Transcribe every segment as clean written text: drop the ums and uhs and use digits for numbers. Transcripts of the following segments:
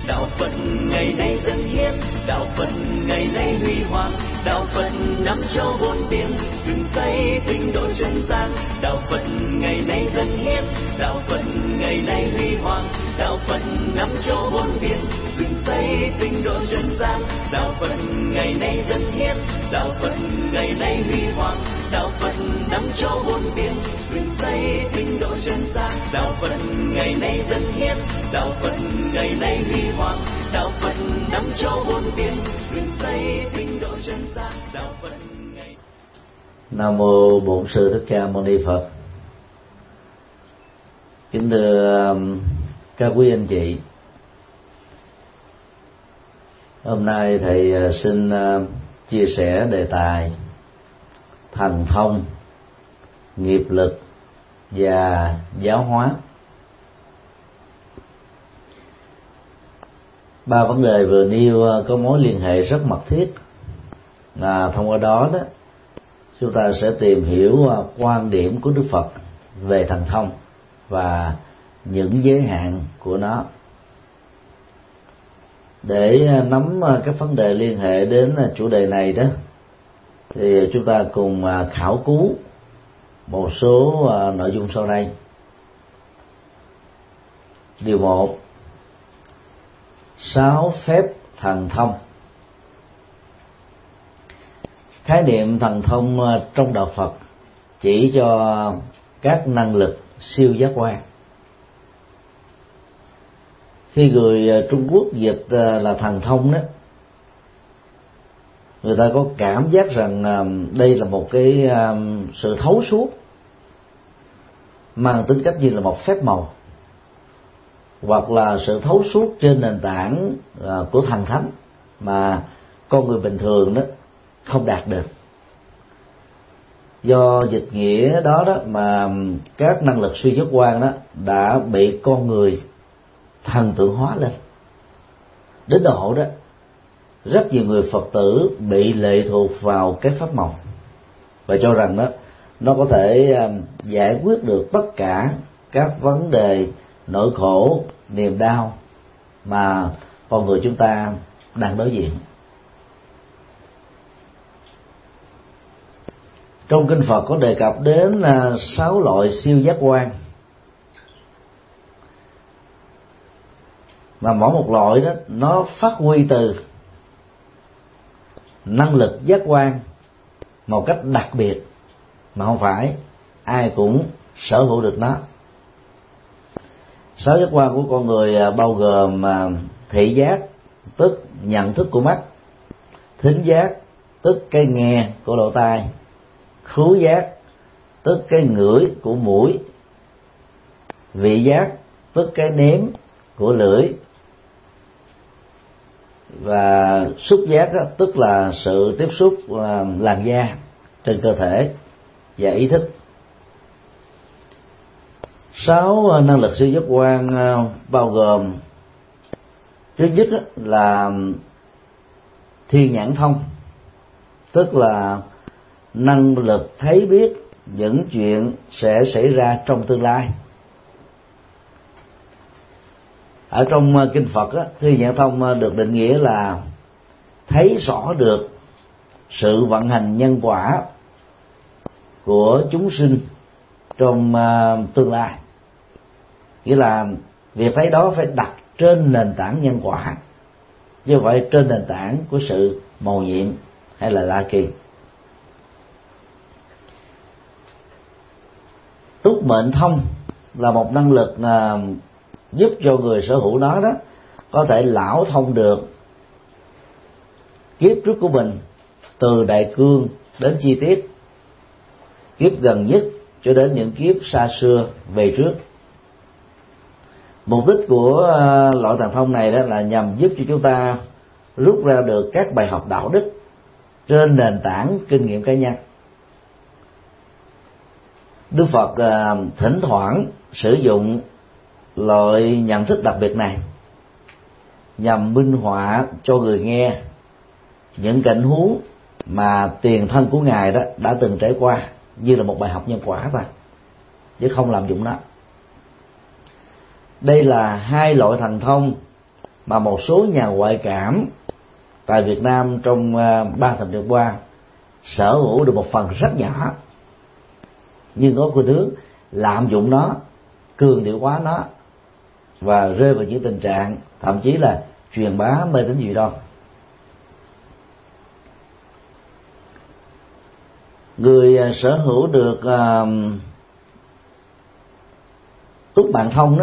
đạo Phật ngày nay dân hiến, đạo Phật ngày nay huy hoàng, đạo Phật năm châu bốn biển, dựng xây tinh độ chân gian. Đạo Phật ngày nay dân hiến, đạo Phật ngày nay huy hoàng, đạo Phật năm châu bốn biển, dựng xây tinh độ chân gian. Đạo Phật ngày nay dân hiến, đạo Phật ngày nay huy hoàng, đạo Phật năm châu bốn biển, dựng xây tinh độ chân gian. Đạo Phật ngày nay dân hiến, đạo Phật ngày nay huy hoàng, đạo Phật năm châu bốn biển, dựng xây tinh độ chân gian. Đạo Phật ngày. Nam mô Bổn Sư Thích Ca Mâu Ni Phật. Kính thưa các quý anh chị, hôm nay thầy xin chia sẻ đề tài thần thông, nghiệp lực và giáo hóa. Ba vấn đề vừa nêu có mối liên hệ rất mật thiết, là thông qua đó chúng ta sẽ tìm hiểu quan điểm của Đức Phật về thần thông và những giới hạn của nó. Để nắm các vấn đề liên hệ đến chủ đề này đó, thì chúng ta cùng khảo cứu một số nội dung sau đây. Điều 1. 6 phép thần thông. Khái niệm thần thông trong đạo Phật chỉ cho các năng lực siêu giác quan. Khi người Trung Quốc dịch là thần thông đó, người ta có cảm giác rằng đây là một cái sự thấu suốt mang tính cách như là một phép màu, hoặc là sự thấu suốt trên nền tảng của thần thánh mà con người bình thường đó không đạt được. Do dịch nghĩa đó mà các năng lực suy giác quan đó đã bị con người thần tượng hóa lên, đến độ đó rất nhiều người Phật tử bị lệ thuộc vào cái pháp màu và cho rằng đó nó có thể giải quyết được tất cả các vấn đề nỗi khổ, niềm đau mà con người chúng ta đang đối diện. Trong kinh Phật có đề cập đến 6 loại siêu giác quan, mà mỗi một loại đó nó phát huy từ năng lực giác quan một cách đặc biệt, mà không phải ai cũng sở hữu được nó. 6 giác quan của con người bao gồm thị giác, tức nhận thức của mắt; thính giác, tức cái nghe của lỗ tai; khứu giác, tức cái ngửi của mũi; vị giác, tức cái nếm của lưỡi; và xúc giác tức là sự tiếp xúc làn da trên cơ thể; và ý thức. 6 năng lực siêu giác quan bao gồm: trước nhất là thiên nhãn thông, tức là năng lực thấy biết những chuyện sẽ xảy ra trong tương lai. Ở trong kinh Phật thiên nhãn thông được định nghĩa là thấy rõ được sự vận hành nhân quả của chúng sinh trong tương lai, nghĩa là việc thấy đó phải đặt trên nền tảng nhân quả, chứ không phải trên nền tảng của sự mầu nhiệm hay là lạ kỳ. Túc mệnh thông là một năng lực giúp cho người sở hữu nó đó có thể lão thông được kiếp trước của mình, từ đại cương đến chi tiết, kiếp gần nhất cho đến những kiếp xa xưa về trước. Mục đích của loại thần thông này đó là nhằm giúp cho chúng ta rút ra được các bài học đạo đức trên nền tảng kinh nghiệm cá nhân. Đức Phật thỉnh thoảng sử dụng loại nhận thức đặc biệt này nhằm minh họa cho người nghe những cảnh huống mà tiền thân của Ngài đó đã từng trải qua, như là một bài học nhân quả thôi, chứ không lạm dụng nó. Đây là 2 loại thần thông mà một số nhà ngoại cảm tại Việt Nam trong 3 thập niên qua sở hữu được một phần rất nhỏ, nhưng có khuynh hướng lạm dụng nó, cường điệu hóa nó và rơi vào những tình trạng thậm chí là truyền bá mê tín dị đoan. Người sở hữu được túc mạng thông đó,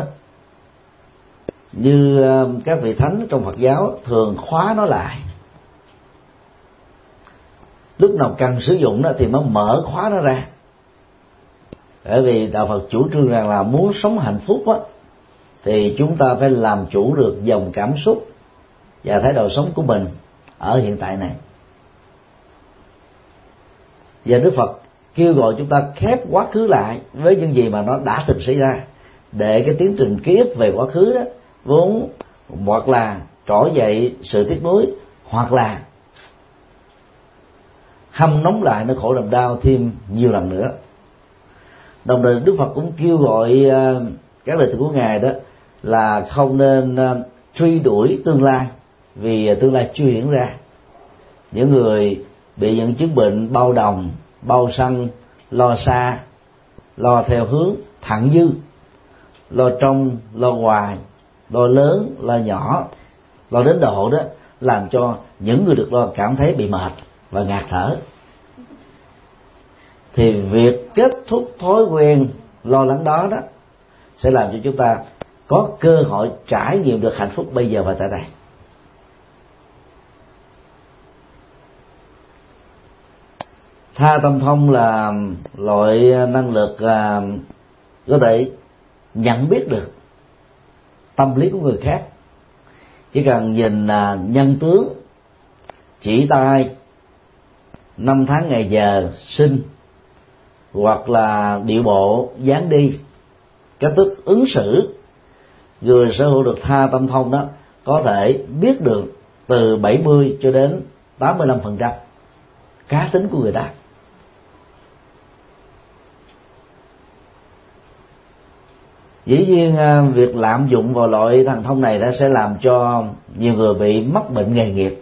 như các vị thánh trong Phật giáo thường khóa nó lại, lúc nào cần sử dụng đó thì mới mở khóa nó ra. Bởi vì đạo Phật chủ trương rằng là muốn sống hạnh phúc á, thì chúng ta phải làm chủ được dòng cảm xúc và thái độ sống của mình ở hiện tại này. Và Đức Phật kêu gọi chúng ta khép quá khứ lại với những gì mà nó đã từng xảy ra, để cái tiến trình ký ức về quá khứ đó vốn hoặc là trỗi dậy sự tiếc nuối, hoặc là hâm nóng lại nỗi khổ niềm đau thêm nhiều lần nữa. Đồng thời Đức Phật cũng kêu gọi các đệ tử của Ngài đó là không nên truy đuổi tương lai, vì tương lai chưa hiện ra. Những người bị những chứng bệnh bao đồng, bao sân, lo xa, lo theo hướng thặng dư, lo trong, lo ngoài, lo lớn, lo nhỏ, lo đến độ đó làm cho những người được lo cảm thấy bị mệt và ngạt thở. Thì việc kết thúc thói quen lo lắng đó sẽ làm cho chúng ta có cơ hội trải nghiệm được hạnh phúc bây giờ và tại đây. Tha tâm thông là loại năng lực có thể nhận biết được tâm lý của người khác. Chỉ cần nhìn nhân tướng, chỉ tay, năm tháng ngày giờ sinh, hoặc là điệu bộ, dáng đi, cách thức ứng xử, người sở hữu được tha tâm thông đó có thể biết được từ 70 cho đến 85% cá tính của người ta. Dĩ nhiên việc lạm dụng vào loại thần thông này sẽ làm cho nhiều người bị mắc bệnh nghề nghiệp.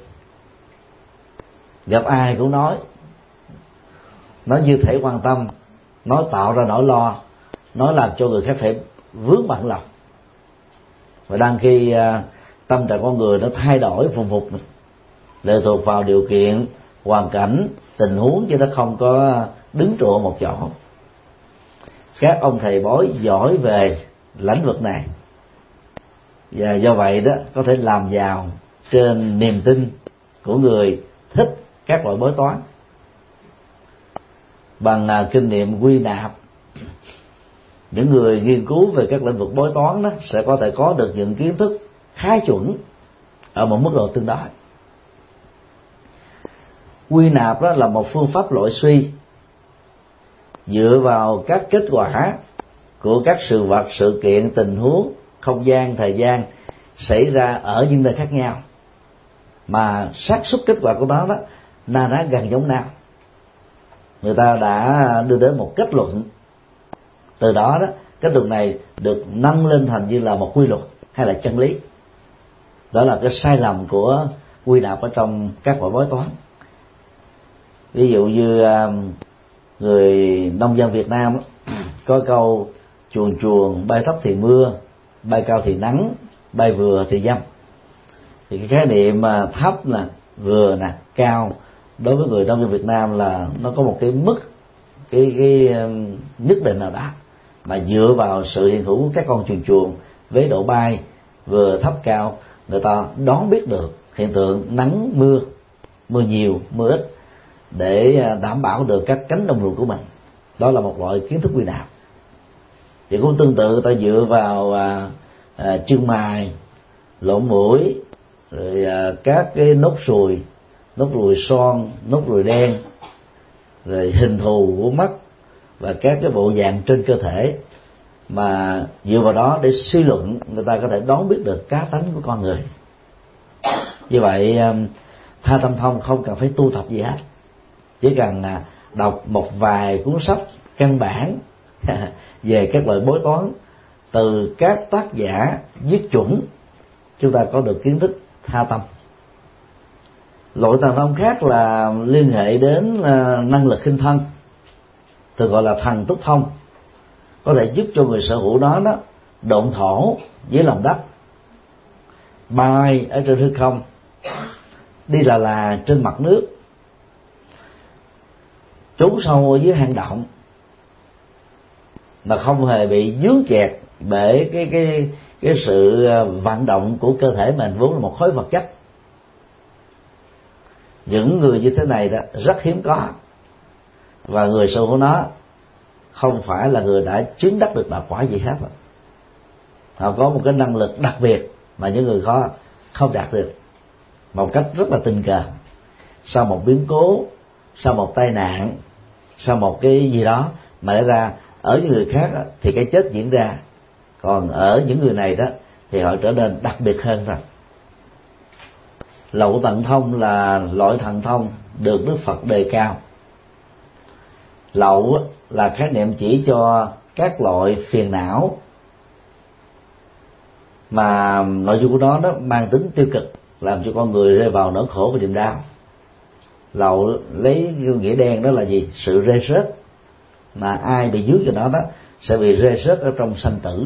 Gặp ai cũng nói như thể quan tâm, nói tạo ra nỗi lo, nói làm cho người khác phải vướng bận lòng. Và đang khi tâm trạng con người nó thay đổi vùng vụt, lệ thuộc vào điều kiện, hoàn cảnh, tình huống, chứ nó không có đứng trụ một chỗ. Các ông thầy bói giỏi về lĩnh vực này, và do vậy đó có thể làm giàu trên niềm tin của người thích các loại bói toán. Bằng kinh nghiệm quy nạp, những người nghiên cứu về các lĩnh vực bói toán đó sẽ có thể có được những kiến thức khá chuẩn ở một mức độ tương đối. Quy nạp đó là một phương pháp loại suy dựa vào các kết quả của các sự vật, sự kiện, tình huống, không gian, thời gian xảy ra ở những nơi khác nhau, mà xác suất kết quả của nó đó na ná gần giống nhau. Người ta đã đưa đến một kết luận, từ đó kết luận này được nâng lên thành như là một quy luật hay là chân lý. Đó là cái sai lầm của quy nạp ở trong các loại bói toán. Ví dụ như người nông dân Việt Nam có câu chuồn chuồn bay thấp thì mưa, bay cao thì nắng, bay vừa thì dâm. Thì cái khái niệm mà thấp nè, vừa nè, cao đối với người nông dân Việt Nam là nó có một cái mức cái nhất định nào đó, mà dựa vào sự hiện hữu của các con chuồn chuồn với độ bay vừa thấp cao, người ta đoán biết được hiện tượng nắng mưa, mưa nhiều mưa ít, để đảm bảo được các cánh đồng ruộng của mình. Đó là một loại kiến thức quy nạp. Thì cũng tương tự, ta dựa vào chân mày, lỗ mũi, rồi các cái nốt ruồi son, nốt ruồi đen, rồi hình thù của mắt và các cái bộ dạng trên cơ thể, mà dựa vào đó để suy luận, người ta có thể đoán biết được cá tánh của con người. Như vậy tha tâm thông không cần phải tu tập gì hết, chỉ cần đọc một vài cuốn sách căn bản về các loại bói toán từ các tác giả viết chuẩn chúng ta có được kiến thức tha tâm. Loại thần thông khác là liên hệ đến năng lực khinh thân, thường gọi là thần túc thông, có thể giúp cho người sở hữu đó độn thổ dưới lòng đất, bay ở trên hư không, đi là trên mặt nước, trốn sâu ở dưới hang động mà không hề bị dướng kẹt bởi cái sự vận động của cơ thể mình vốn là một khối vật chất. Những người như thế này đó rất hiếm có, và người sở hữu nó không phải là người đã chứng đắc được đạo quả gì hết. Họ có một cái năng lực đặc biệt mà những người khó không đạt được, một cách rất là tình cờ. Sau một biến cố, sau một tai nạn, sau một cái gì đó mà lẽ ra ở những người khác thì cái chết diễn ra, còn ở những người này đó thì họ trở nên đặc biệt hơn rồi. Lậu tận thông là loại thần thông được Đức Phật đề cao. Lậu là khái niệm chỉ cho các loại phiền não mà nội dung của nó mang tính tiêu cực, làm cho con người rơi vào nỗi khổ và niềm đau. Lậu lấy nghĩa đen đó là gì? Sự rơi rớt, mà ai bị dướng cho nó đó sẽ bị rơi rớt ở trong sanh tử.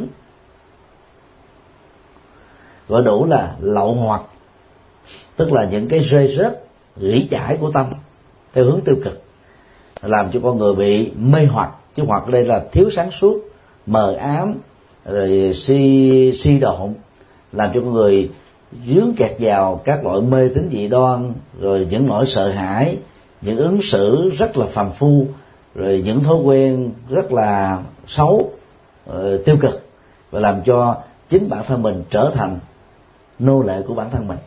Gọi đủ là lậu hoặc, tức là những cái rơi rớt rỉ chải của tâm theo hướng tiêu cực, làm cho con người bị mê hoặc. Chứ hoặc ở đây là thiếu sáng suốt, mờ ám, rồi si độn, làm cho con người dướng kẹt vào các loại mê tín dị đoan, rồi những nỗi sợ hãi, những ứng xử rất là phàm phu, rồi những thói quen rất là xấu, tiêu cực, và làm cho chính bản thân mình trở thành nô lệ của bản thân mình.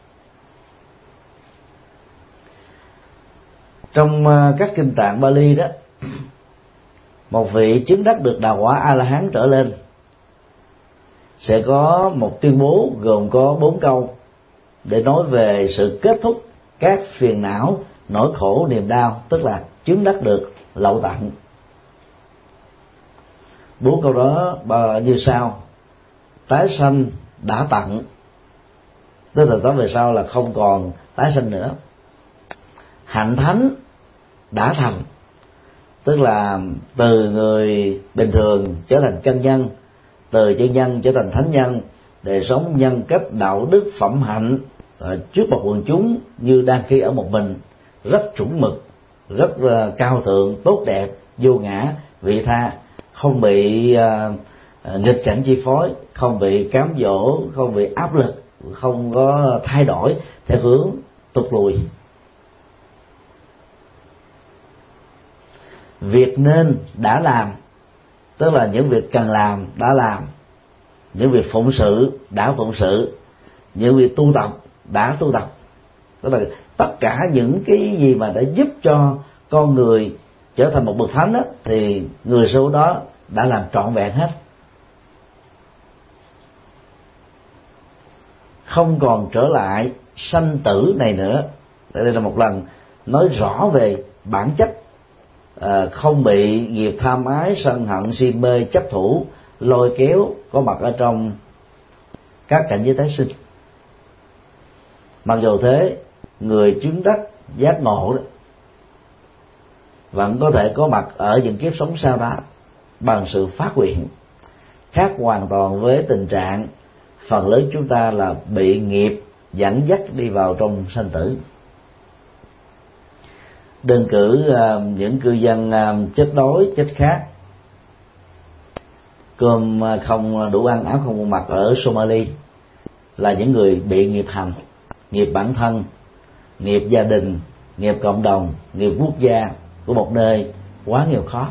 Trong các kinh tạng Bali đó, một vị chứng đắc được đạo quả A La Hán trở lên sẽ có một tuyên bố gồm có 4 câu để nói về sự kết thúc các phiền não, nỗi khổ, niềm đau, tức là chứng đắc được lậu tận. 4 câu đó như sau: tái sanh đã tận, tức là tới về sau là không còn tái sanh nữa. Hạnh thánh đã thành, tức là từ người bình thường trở thành chân nhân, từ chân nhân trở thành thánh nhân, để sống nhân cách đạo đức phẩm hạnh trước một quần chúng như đang khi ở một mình, rất chuẩn mực, rất cao thượng, tốt đẹp, vô ngã, vị tha, không bị nghịch cảnh chi phối, không bị cám dỗ, không bị áp lực, không có thay đổi theo hướng tụt lùi. Việc nên đã làm, tức là những việc cần làm đã làm, những việc phụng sự đã phụng sự, những việc tu tập đã tu tập, tức là tất cả những cái gì mà đã giúp cho con người trở thành một bậc thánh đó, thì người số đó đã làm trọn vẹn hết, không còn trở lại sanh tử này nữa. Đây là một lần nói rõ về bản chất không bị nghiệp tham ái, sân hận, si mê, chấp thủ lôi kéo có mặt ở trong các cảnh giới tái sinh. Mặc dù thế, người chứng đắc giác ngộ đó vẫn có thể có mặt ở những kiếp sống sau đó bằng sự phát nguyện, khác hoàn toàn với tình trạng phần lớn chúng ta là bị nghiệp dẫn dắt đi vào trong sanh tử. Đơn cử những cư dân chết đói, chết khát, cơm không đủ ăn, áo không mặc ở Somalia là những người bị nghiệp hành, nghiệp bản thân, nghiệp gia đình, nghiệp cộng đồng, nghiệp quốc gia của một nơi quá nghèo khó.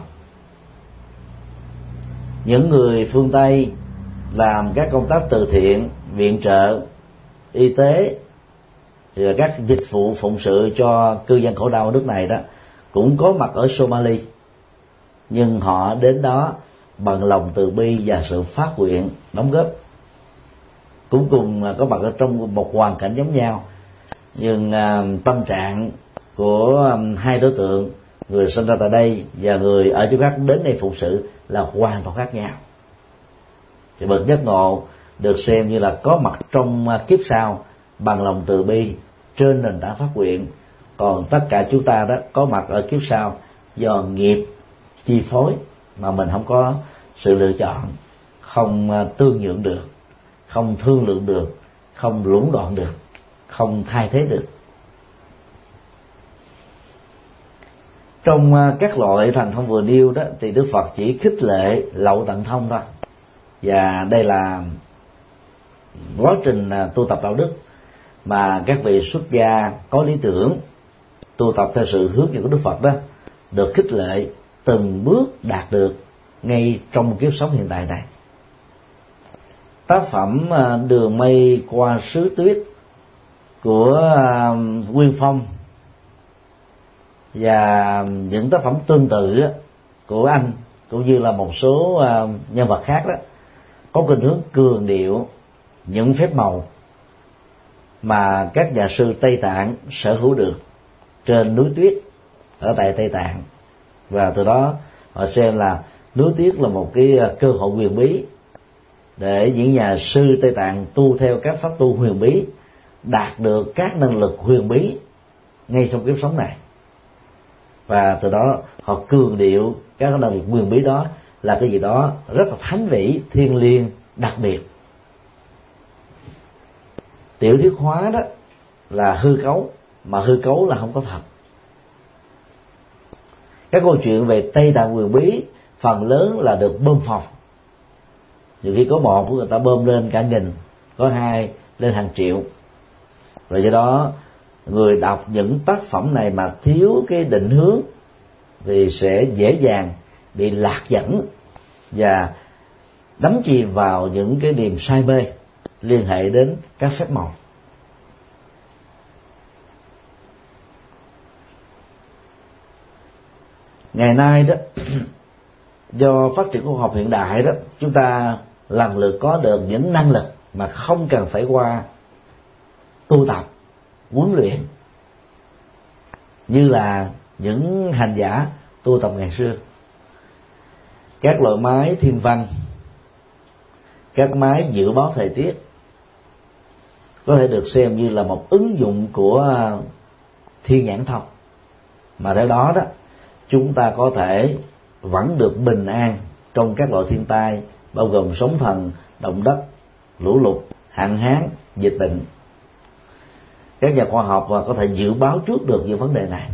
Những người phương Tây làm các công tác từ thiện, viện trợ, y tế, thì các dịch vụ phụng sự cho cư dân khổ đau nước này đó cũng có mặt ở Somalia, nhưng họ đến đó bằng lòng từ bi và sự phát nguyện đóng góp, cũng cùng có mặt ở trong một hoàn cảnh giống nhau, nhưng tâm trạng của hai đối tượng, người sinh ra tại đây và người ở chỗ khác đến đây phụng sự, là hoàn toàn khác nhau. Thì bậc giác ngộ được xem như là có mặt trong kiếp sau bằng lòng từ bi trên nền tảng phát nguyện, còn tất cả chúng ta đó có mặt ở kiếp sau do nghiệp chi phối mà mình không có sự lựa chọn, không tương nhượng được, không thương lượng được, không lũng đoạn được, không thay thế được. Trong các loại thần thông vừa nêu đó thì Đức Phật chỉ khích lệ lậu tận thông thôi, và đây là quá trình tu tập đạo đức mà các vị xuất gia có lý tưởng tu tập theo sự hướng dẫn của Đức Phật đó được khích lệ từng bước đạt được ngay trong kiếp sống hiện tại này. Tác phẩm Đường Mây Qua Sứ Tuyết của Nguyên Phong và những tác phẩm tương tự của anh cũng như là một số nhân vật khác đó có khuynh hướng cường điệu những phép màu mà các nhà sư Tây Tạng sở hữu được trên núi tuyết ở tại Tây Tạng, và từ đó họ xem là núi tuyết là một cái cơ hội huyền bí để những nhà sư Tây Tạng tu theo các pháp tu huyền bí đạt được các năng lực huyền bí ngay trong kiếp sống này, và từ đó họ cường điệu các năng lực huyền bí đó là cái gì đó rất là thánh vĩ, thiêng liêng, đặc biệt. Tiểu thuyết hóa đó là hư cấu, mà hư cấu là không có thật. Các câu chuyện về Tây Tạng huyền bí phần lớn là được bơm phồng, nhiều khi có một của người ta bơm lên cả nghìn, có hai lên hàng triệu, rồi do đó người đọc những tác phẩm này mà thiếu cái định hướng thì sẽ dễ dàng bị lạc dẫn và đắm chìm vào những cái niềm say mê liên hệ đến các phép màu. Ngày nay đó do phát triển khoa học hiện đại đó, chúng ta lần lượt có được những năng lực mà không cần phải qua tu tập, huấn luyện, như là những hành giả tu tập ngày xưa. Các loại máy thiên văn, các máy dự báo thời tiết có thể được xem như là một ứng dụng của thiên nhãn thông, mà theo đó đó chúng ta có thể vẫn được bình an trong các loại thiên tai bao gồm sóng thần, động đất, lũ lụt, hạn hán, dịch bệnh. Các nhà khoa học có thể dự báo trước được những vấn đề này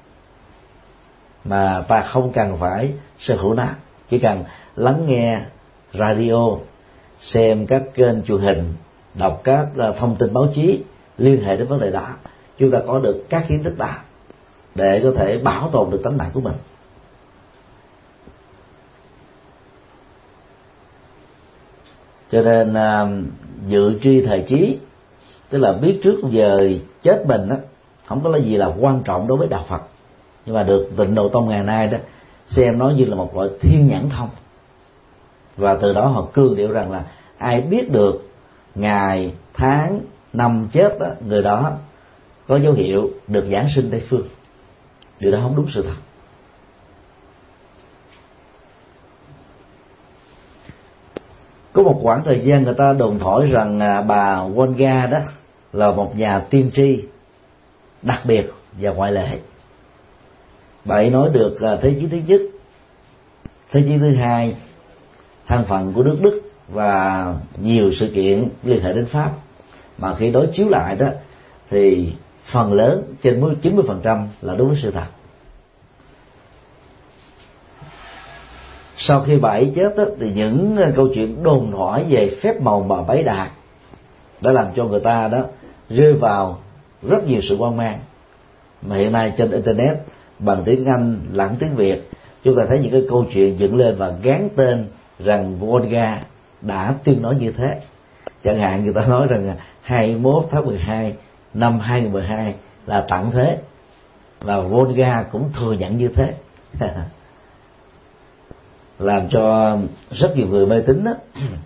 mà ta không cần phải sở hữu nó, chỉ cần lắng nghe radio, xem các kênh truyền hình, đọc các thông tin báo chí liên hệ đến vấn đề đó, chúng ta có được các kiến thức đó để có thể bảo tồn được tánh mạng của mình. Cho nên dự tri thời chí, tức là biết trước giờ chết mình đó, không có là gì là quan trọng đối với đạo Phật, nhưng mà được Tịnh Độ Tông ngày nay đó xem nó như là một loại thiên nhãn thông, và từ đó họ cương điệu rằng là ai biết được ngày, tháng, năm chết đó, người đó có dấu hiệu được giáng sinh Tây phương. Điều đó không đúng sự thật. Có một khoảng thời gian người ta đồn thổi rằng bà Volga đó là một nhà tiên tri đặc biệt và ngoại lệ. Bà ấy nói được thế chiến thứ nhất, thế chiến thứ hai, thân phận của nước Đức và nhiều sự kiện liên hệ đến Pháp, mà khi đối chiếu lại đó thì phần lớn trên 90% là đúng với sự thật. Sau khi bà ấy chết đó, thì những câu chuyện đồn thổi về phép màu mà bấy đạt đã làm cho người ta đó rơi vào rất nhiều sự hoang mang. Mà hiện nay trên internet bằng tiếng Anh lẫn tiếng Việt, chúng ta thấy những cái câu chuyện dựng lên và gán tên rằng Volga đã tuyên nói như thế. Chẳng hạn người ta nói rằng 21 tháng 12 năm 2012 là tận thế, và Volga cũng thừa nhận như thế. Làm cho rất nhiều người mê tín đó,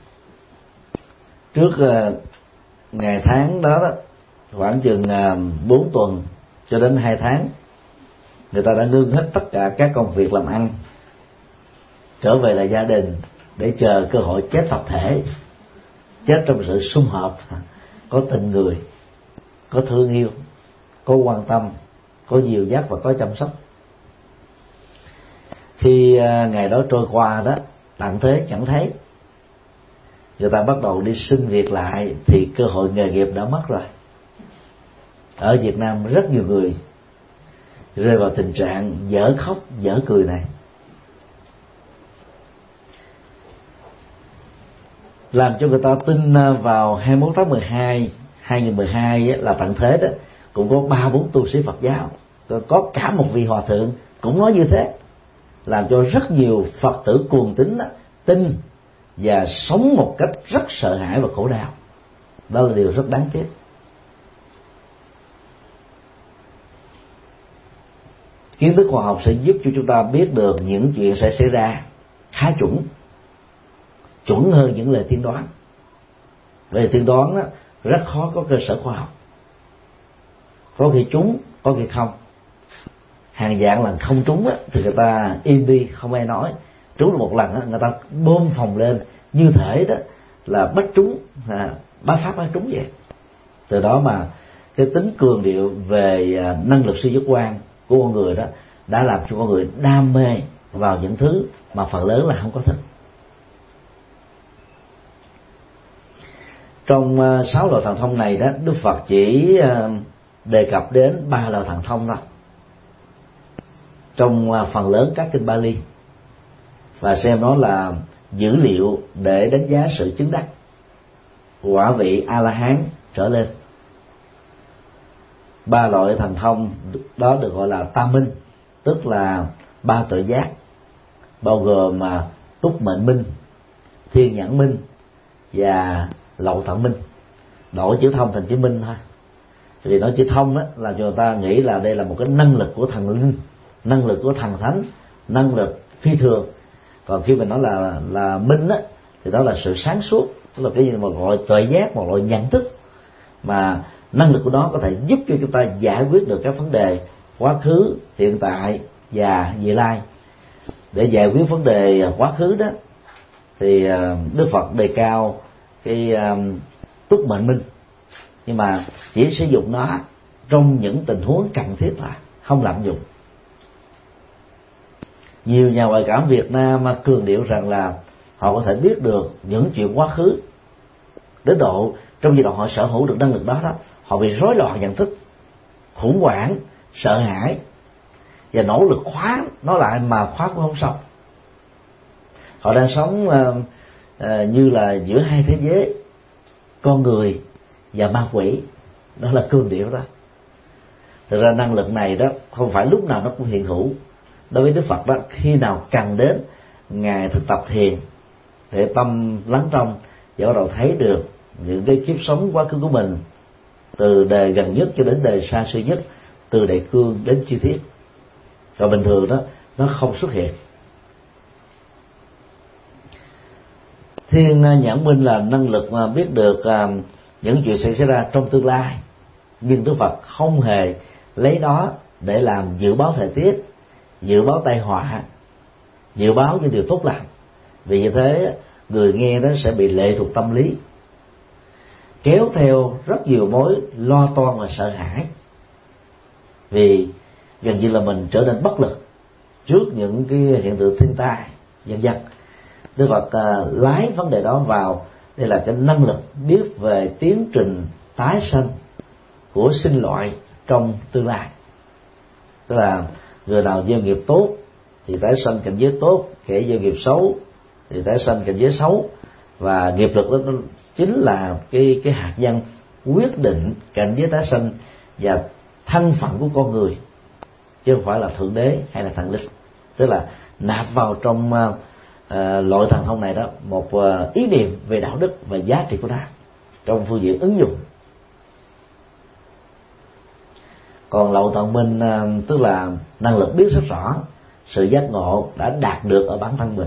trước ngày tháng đó, khoảng chừng 4 tuần cho đến 2 tháng, người ta đã ngưng hết tất cả các công việc làm ăn, trở về lại gia đình để chờ cơ hội chết tập thể. chết trong sự sum họp, có tình người, có thương yêu, có quan tâm, có dìu dắt và có chăm sóc. Khi ngày đó trôi qua đó, tận thế chẳng thấy, người ta bắt đầu đi xin việc lại thì cơ hội nghề nghiệp đã mất rồi. Ở Việt Nam rất nhiều người rơi vào tình trạng dở khóc dở cười này. Làm cho người ta tin vào 21 tháng 12 2012 là tận thế đó, cũng có 3-4 tu sĩ Phật giáo, có cả một vị hòa thượng cũng nói như thế, làm cho rất nhiều Phật tử cuồng tín tin và sống một cách rất sợ hãi và khổ đau. Đó là điều rất đáng tiếc. Kiến thức khoa học sẽ giúp cho chúng ta biết được những chuyện sẽ xảy ra khá chuẩn hơn những lời tiên đoán. Về tiên đoán đó, rất khó có cơ sở khoa học, có khi trúng, có khi không. Hàng vạn lần không trúng đó, thì người ta im đi không ai nói. Trúng được một lần đó, người ta bơm phồng lên như thể đó là bắt trúng, bá pháp bá trúng vậy. Từ đó mà cái tính cường điệu về năng lực siêu giác quan của con người đó đã làm cho con người đam mê vào những thứ mà phần lớn là không có thực. Trong 6 loại thần thông này đó, Đức Phật chỉ đề cập đến 3 loại thần thông thôi trong phần lớn các kinh Bali, và xem nó là dữ liệu để đánh giá sự chứng đắc quả vị A-la-hán trở lên. 3 loại thần thông đó được gọi là tam minh, tức là 3 tuệ giác, bao gồm túc mệnh minh, thiên nhãn minh và lậu tận minh. Đổi chữ thông thành chữ minh thôi, vì nói chữ thông đó là cho người ta nghĩ là đây là một cái năng lực của thần linh, năng lực của thần thánh, năng lực phi thường. Còn khi mình nói là minh á, thì đó là sự sáng suốt, tức là cái gì, một loại tuệ giác, một loại nhận thức mà năng lực của nó có thể giúp cho chúng ta giải quyết được các vấn đề quá khứ, hiện tại và vị lai. Để giải quyết vấn đề quá khứ đó thì Đức Phật đề cao cái túc mệnh minh, nhưng mà chỉ sử dụng nó trong những tình huống cần thiết là không lạm dụng. Nhiều nhà ngoại cảm Việt Nam cường điệu rằng là họ có thể biết được những chuyện quá khứ đến độ trong giai đoạn họ sở hữu được năng lực đó, họ bị rối loạn nhận thức, khủng hoảng, sợ hãi và nỗ lực khóa nó lại mà khóa cũng không xong. Họ đang sống như là giữa hai thế giới, con người và ma quỷ. Đó là cường điệu đó. Thực ra năng lực này đó không phải lúc nào nó cũng hiện hữu. Đối với Đức Phật đó, khi nào cần đến, Ngài thực tập thiền để tâm lắng trong và bắt đầu thấy được những cái kiếp sống quá khứ của mình, từ đời gần nhất cho đến đời xa xôi nhất, từ đại cương đến chi tiết. Còn bình thường đó nó không xuất hiện. Thiên nhãn minh là năng lực mà biết được những chuyện sẽ xảy ra trong tương lai, nhưng Đức Phật không hề lấy đó để làm dự báo thời tiết, dự báo tai họa, dự báo những điều tốt lành. Vì như thế người nghe đó sẽ bị lệ thuộc tâm lý, kéo theo rất nhiều mối lo toan và sợ hãi, vì gần như là mình trở nên bất lực trước những cái hiện tượng thiên tai vân vân. Đức Phật lái vấn đề đó vào đây là cái năng lực biết về tiến trình tái sanh của sinh loại trong tương lai. Tức là người nào gieo nghiệp tốt thì tái sanh cảnh giới tốt, kẻ gieo nghiệp xấu thì tái sanh cảnh giới xấu, và nghiệp lực đó nó chính là cái hạt nhân quyết định cảnh giới tái sanh và thân phận của con người, chứ không phải là thượng đế hay là thần linh. Tức là nạp vào trong loại thần thông này đó một ý niệm về đạo đức và giá trị của nó trong phương diện ứng dụng. Còn lậu tận minh tức là năng lực biết rất rõ sự giác ngộ đã đạt được ở bản thân mình.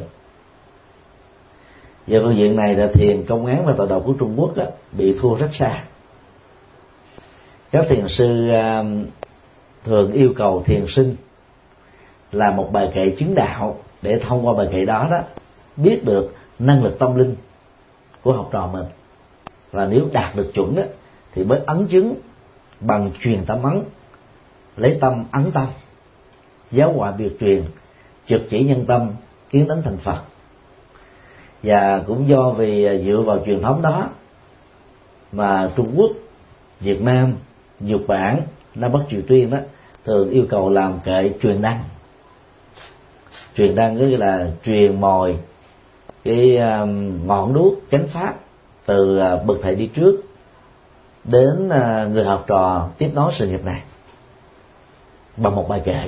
Về phương diện này là thiền công án và tọa độ của Trung Quốc bị thua rất xa. Các thiền sư thường yêu cầu thiền sinh làm một bài kệ chứng đạo để thông qua bài kệ đó biết được năng lực tâm linh của học trò mình. và nếu đạt được chuẩn đó, thì mới ấn chứng bằng truyền tâm ấn, lấy tâm ấn tâm, giáo hóa biệt truyền, trực chỉ nhân tâm, kiến tánh thành Phật. Và cũng do vì dựa vào truyền thống đó mà Trung Quốc, Việt Nam, Nhật Bản, Nam Bắc Triều Tiên đó thường yêu cầu làm kệ truyền đăng. Truyền đăng có nghĩa là truyền mồi cái ngọn đuốc chánh pháp từ bậc thầy đi trước đến người học trò tiếp nối sự nghiệp này bằng một bài kệ.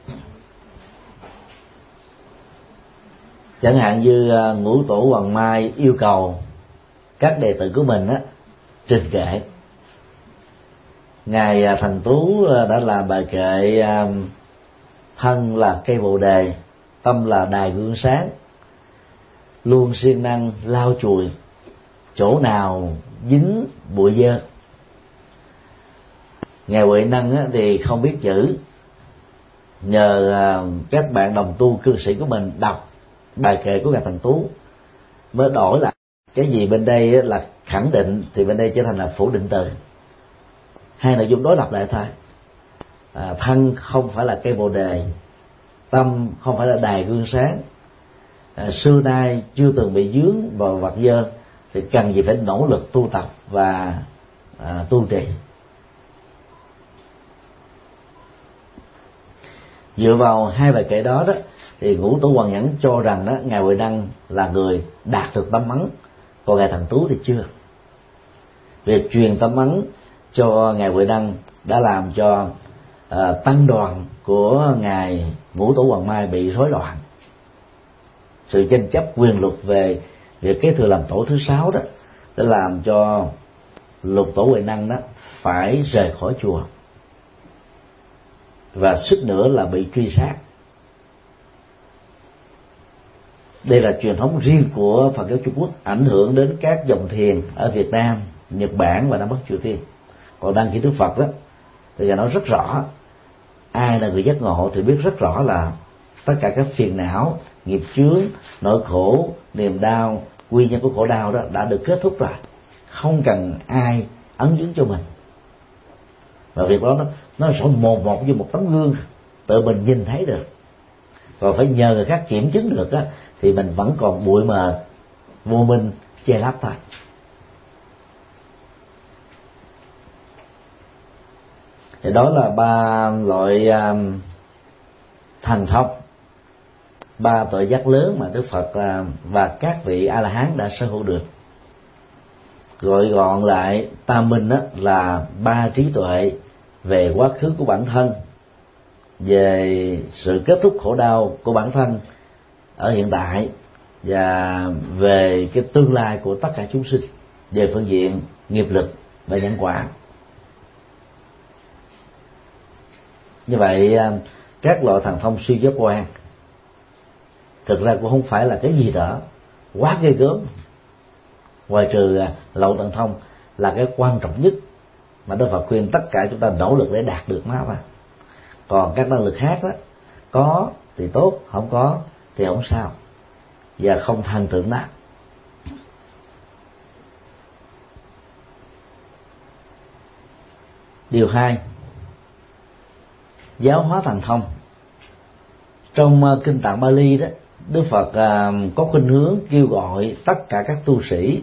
Chẳng hạn như Ngũ Tổ Hoàng Mai yêu cầu các đệ tử của mình trình kệ. Ngài Thành Tú đã làm bài kệ thân là cây bồ đề, tâm là đài gương sáng, luôn siêng năng lau chùi chỗ nào dính bụi dơ. Ngài Huệ Năng thì không biết chữ, nhờ các bạn đồng tu cư sĩ của mình đọc bài kệ của ngài Thành Tú mới đổi lại cái gì bên đây là khẳng định thì bên đây trở thành là phủ định từ. Hai nội dung đối lập lại thôi. Thân không phải là cây bồ đề, tâm không phải là đài gương sáng, xưa nay chưa từng bị dướng vào vật dơ, thì cần gì phải nỗ lực tu tập và tu trì. Dựa vào hai bài kệ đó thì Ngũ Tổ Hoàng Nhẫn cho rằng ngài Huệ Năng là người đạt được tâm ấn, còn ngài Thành Tú thì chưa. Việc truyền tâm ấn cho ngài Huệ Năng đã làm cho tăng đoàn của ngài Ngũ Tổ Hoàng Mai bị rối loạn. Sự tranh chấp quyền lực về việc kế thừa làm tổ thứ 6 đó đã làm cho Lục Tổ Huệ Năng đó phải rời khỏi chùa, và suýt nữa là bị truy sát. Đây là truyền thống riêng của Phật giáo Trung Quốc, ảnh hưởng đến các dòng thiền ở Việt Nam, Nhật Bản và Nam Bắc Triều Tiên. Còn đăng ký Đức Phật đó thì nói rất rõ, ai là người giác ngộ thì biết rất rõ là tất cả các phiền não, nghiệp chướng, nỗi khổ, niềm đau, nguyên nhân của khổ đau đó đã được kết thúc rồi, không cần ai ấn chứng cho mình. Và việc đó nó rõ một như một tấm gương tự mình nhìn thấy được, và phải nhờ người khác kiểm chứng được thì mình vẫn còn bụi mờ vô minh che lấp thôi. Thì đó là ba loại thần thông, ba tội giác lớn mà Đức Phật và các vị A La Hán đã sở hữu được. Gọi gọn lại tam minh là ba trí tuệ về quá khứ của bản thân, về sự kết thúc khổ đau của bản thân ở hiện tại, và về cái tương lai của tất cả chúng sinh về phương diện nghiệp lực và nhân quả. Như vậy các loại thần thông siêu giác quan thực ra cũng không phải là cái gì đó quá ghê gớm, ngoài trừ lậu thần thông là cái quan trọng nhất mà Đức Phật khuyên tất cả chúng ta nỗ lực để đạt được nó. Còn các năng lực khác đó, có thì tốt, không có thì không sao, và không thần tượng đó. Điều 2, giáo hóa thần thông. Trong kinh Tạng Bali đó, Đức Phật có khuynh hướng kêu gọi tất cả các tu sĩ,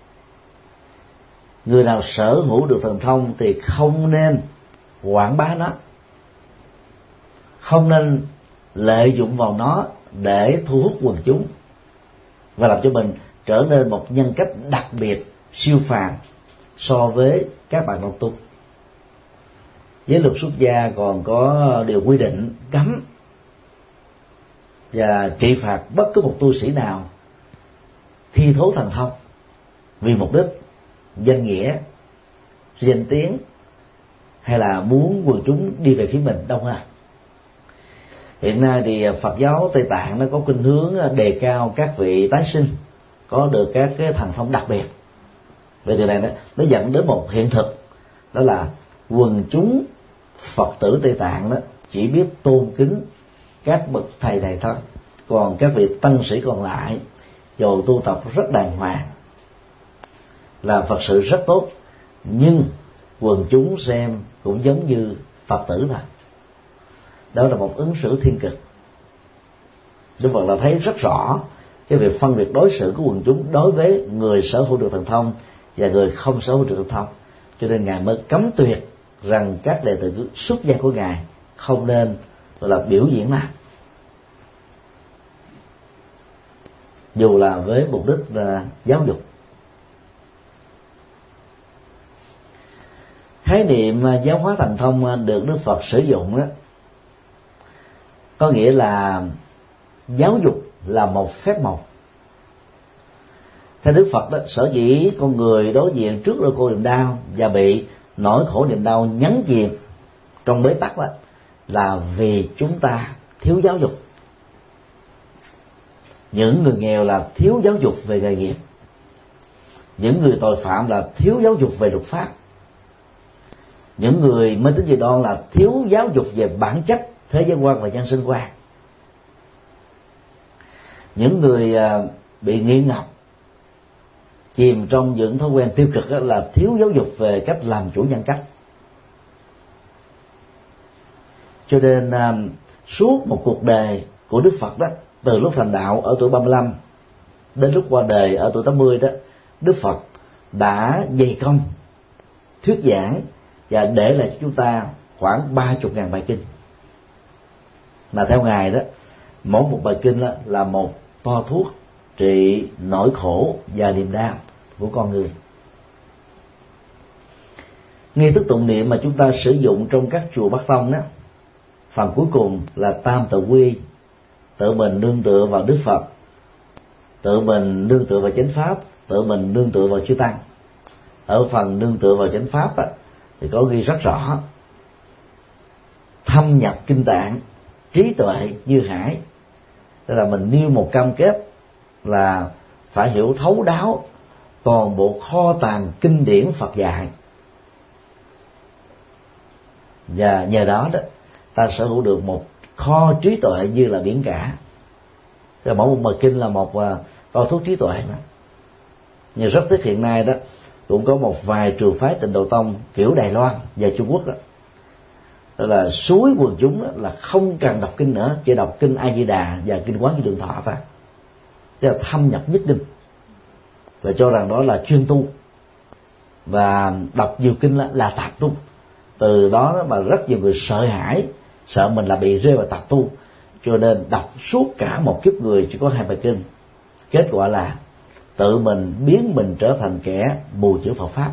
người nào sở hữu được thần thông thì không nên quảng bá nó, không nên lợi dụng vào nó để thu hút quần chúng và làm cho mình trở nên một nhân cách đặc biệt, siêu phàm so với các bạn đồng tu. Giới luật xuất gia còn có điều quy định cấm và trị phạt bất cứ một tu sĩ nào thi thố thần thông vì mục đích danh nghĩa, danh tiếng, hay là muốn quần chúng đi về phía mình đông hơn. Hiện nay thì Phật giáo Tây Tạng nó có khuynh hướng đề cao các vị tái sinh có được các cái thần thông đặc biệt. Về điều này nó dẫn đến một hiện thực, đó là quần chúng Phật tử Tây Tạng đó chỉ biết tôn kính các bậc thầy này thôi, còn các vị tăng sĩ còn lại dù tu tập rất đàng hoàng làm Phật sự rất tốt, nhưng quần chúng xem cũng giống như Phật tử thôi. Đó là một ứng xử thiên cực. Đức Phật là thấy rất rõ cái việc phân biệt đối xử của quần chúng đối với người sở hữu được thần thông và người không sở hữu được thần thông, cho nên ngài mới cấm tuyệt rằng các đệ tử xuất gia của ngài không nên gọi là biểu diễn mà, dù là với mục đích là giáo dục. Khái niệm giáo hóa thần thông được Đức Phật sử dụng đó, có nghĩa là giáo dục là một phép màu. Theo Đức Phật đó, sở dĩ con người đối diện trước nỗi khổ niềm đau và bị nỗi khổ niềm đau nhấn chìm trong bế tắc đó, là vì chúng ta thiếu giáo dục. Những người nghèo là thiếu giáo dục về nghề nghiệp, những người tội phạm là thiếu giáo dục về luật pháp, những người mê tín dị đoan là thiếu giáo dục về bản chất thế giới quan và nhân sinh quan, những người bị nghiện ngập chìm trong những thói quen tiêu cực là thiếu giáo dục về cách làm chủ nhân cách. Cho nên suốt một cuộc đời của Đức Phật đó, từ lúc thành đạo ở tuổi 35 đến lúc qua đời ở tuổi 80 đó, Đức Phật đã dày công thuyết giảng và để lại cho chúng ta khoảng 30.000 bài kinh. Mà theo ngài đó, mỗi một bài kinh đó là một toa thuốc trị nỗi khổ và niềm đau của con người. Nghi thức tụng niệm mà chúng ta sử dụng trong các chùa Bắc Tông đó, phần cuối cùng là tam tự quy, tự mình nương tựa vào Đức Phật, tự mình nương tựa vào chánh pháp, tự mình nương tựa vào chư tăng. Ở phần nương tựa vào chánh pháp thì có ghi rất rõ: thâm nhập kinh tạng, trí tuệ như hải. Tức là mình nêu một cam kết là phải hiểu thấu đáo toàn bộ kho tàng kinh điển Phật dạy, và nhờ đó ta sở hữu được một kho trí tuệ như là biển cả. Mỗi một bài kinh là một kho thuốc trí tuệ mà. Nhưng rất tiếc hiện nay đó cũng có một vài trường phái Tịnh Độ Tông kiểu Đài Loan và Trung Quốc đó là suối quần chúng đó là không cần đọc kinh nữa, chỉ đọc kinh A Di Đà và kinh Quán Vô Lượng Thọ thôi, tức là thâm nhập nhất kinh, và cho rằng đó là chuyên tu, và đọc nhiều kinh là tạp tu. Từ đó mà rất nhiều người sợ hãi, sợ mình là bị rơi vào tạp tu, cho nên đọc suốt cả một kiếp người chỉ có 2 bài kinh. Kết quả là tự mình biến mình trở thành kẻ bù chữa Phật pháp.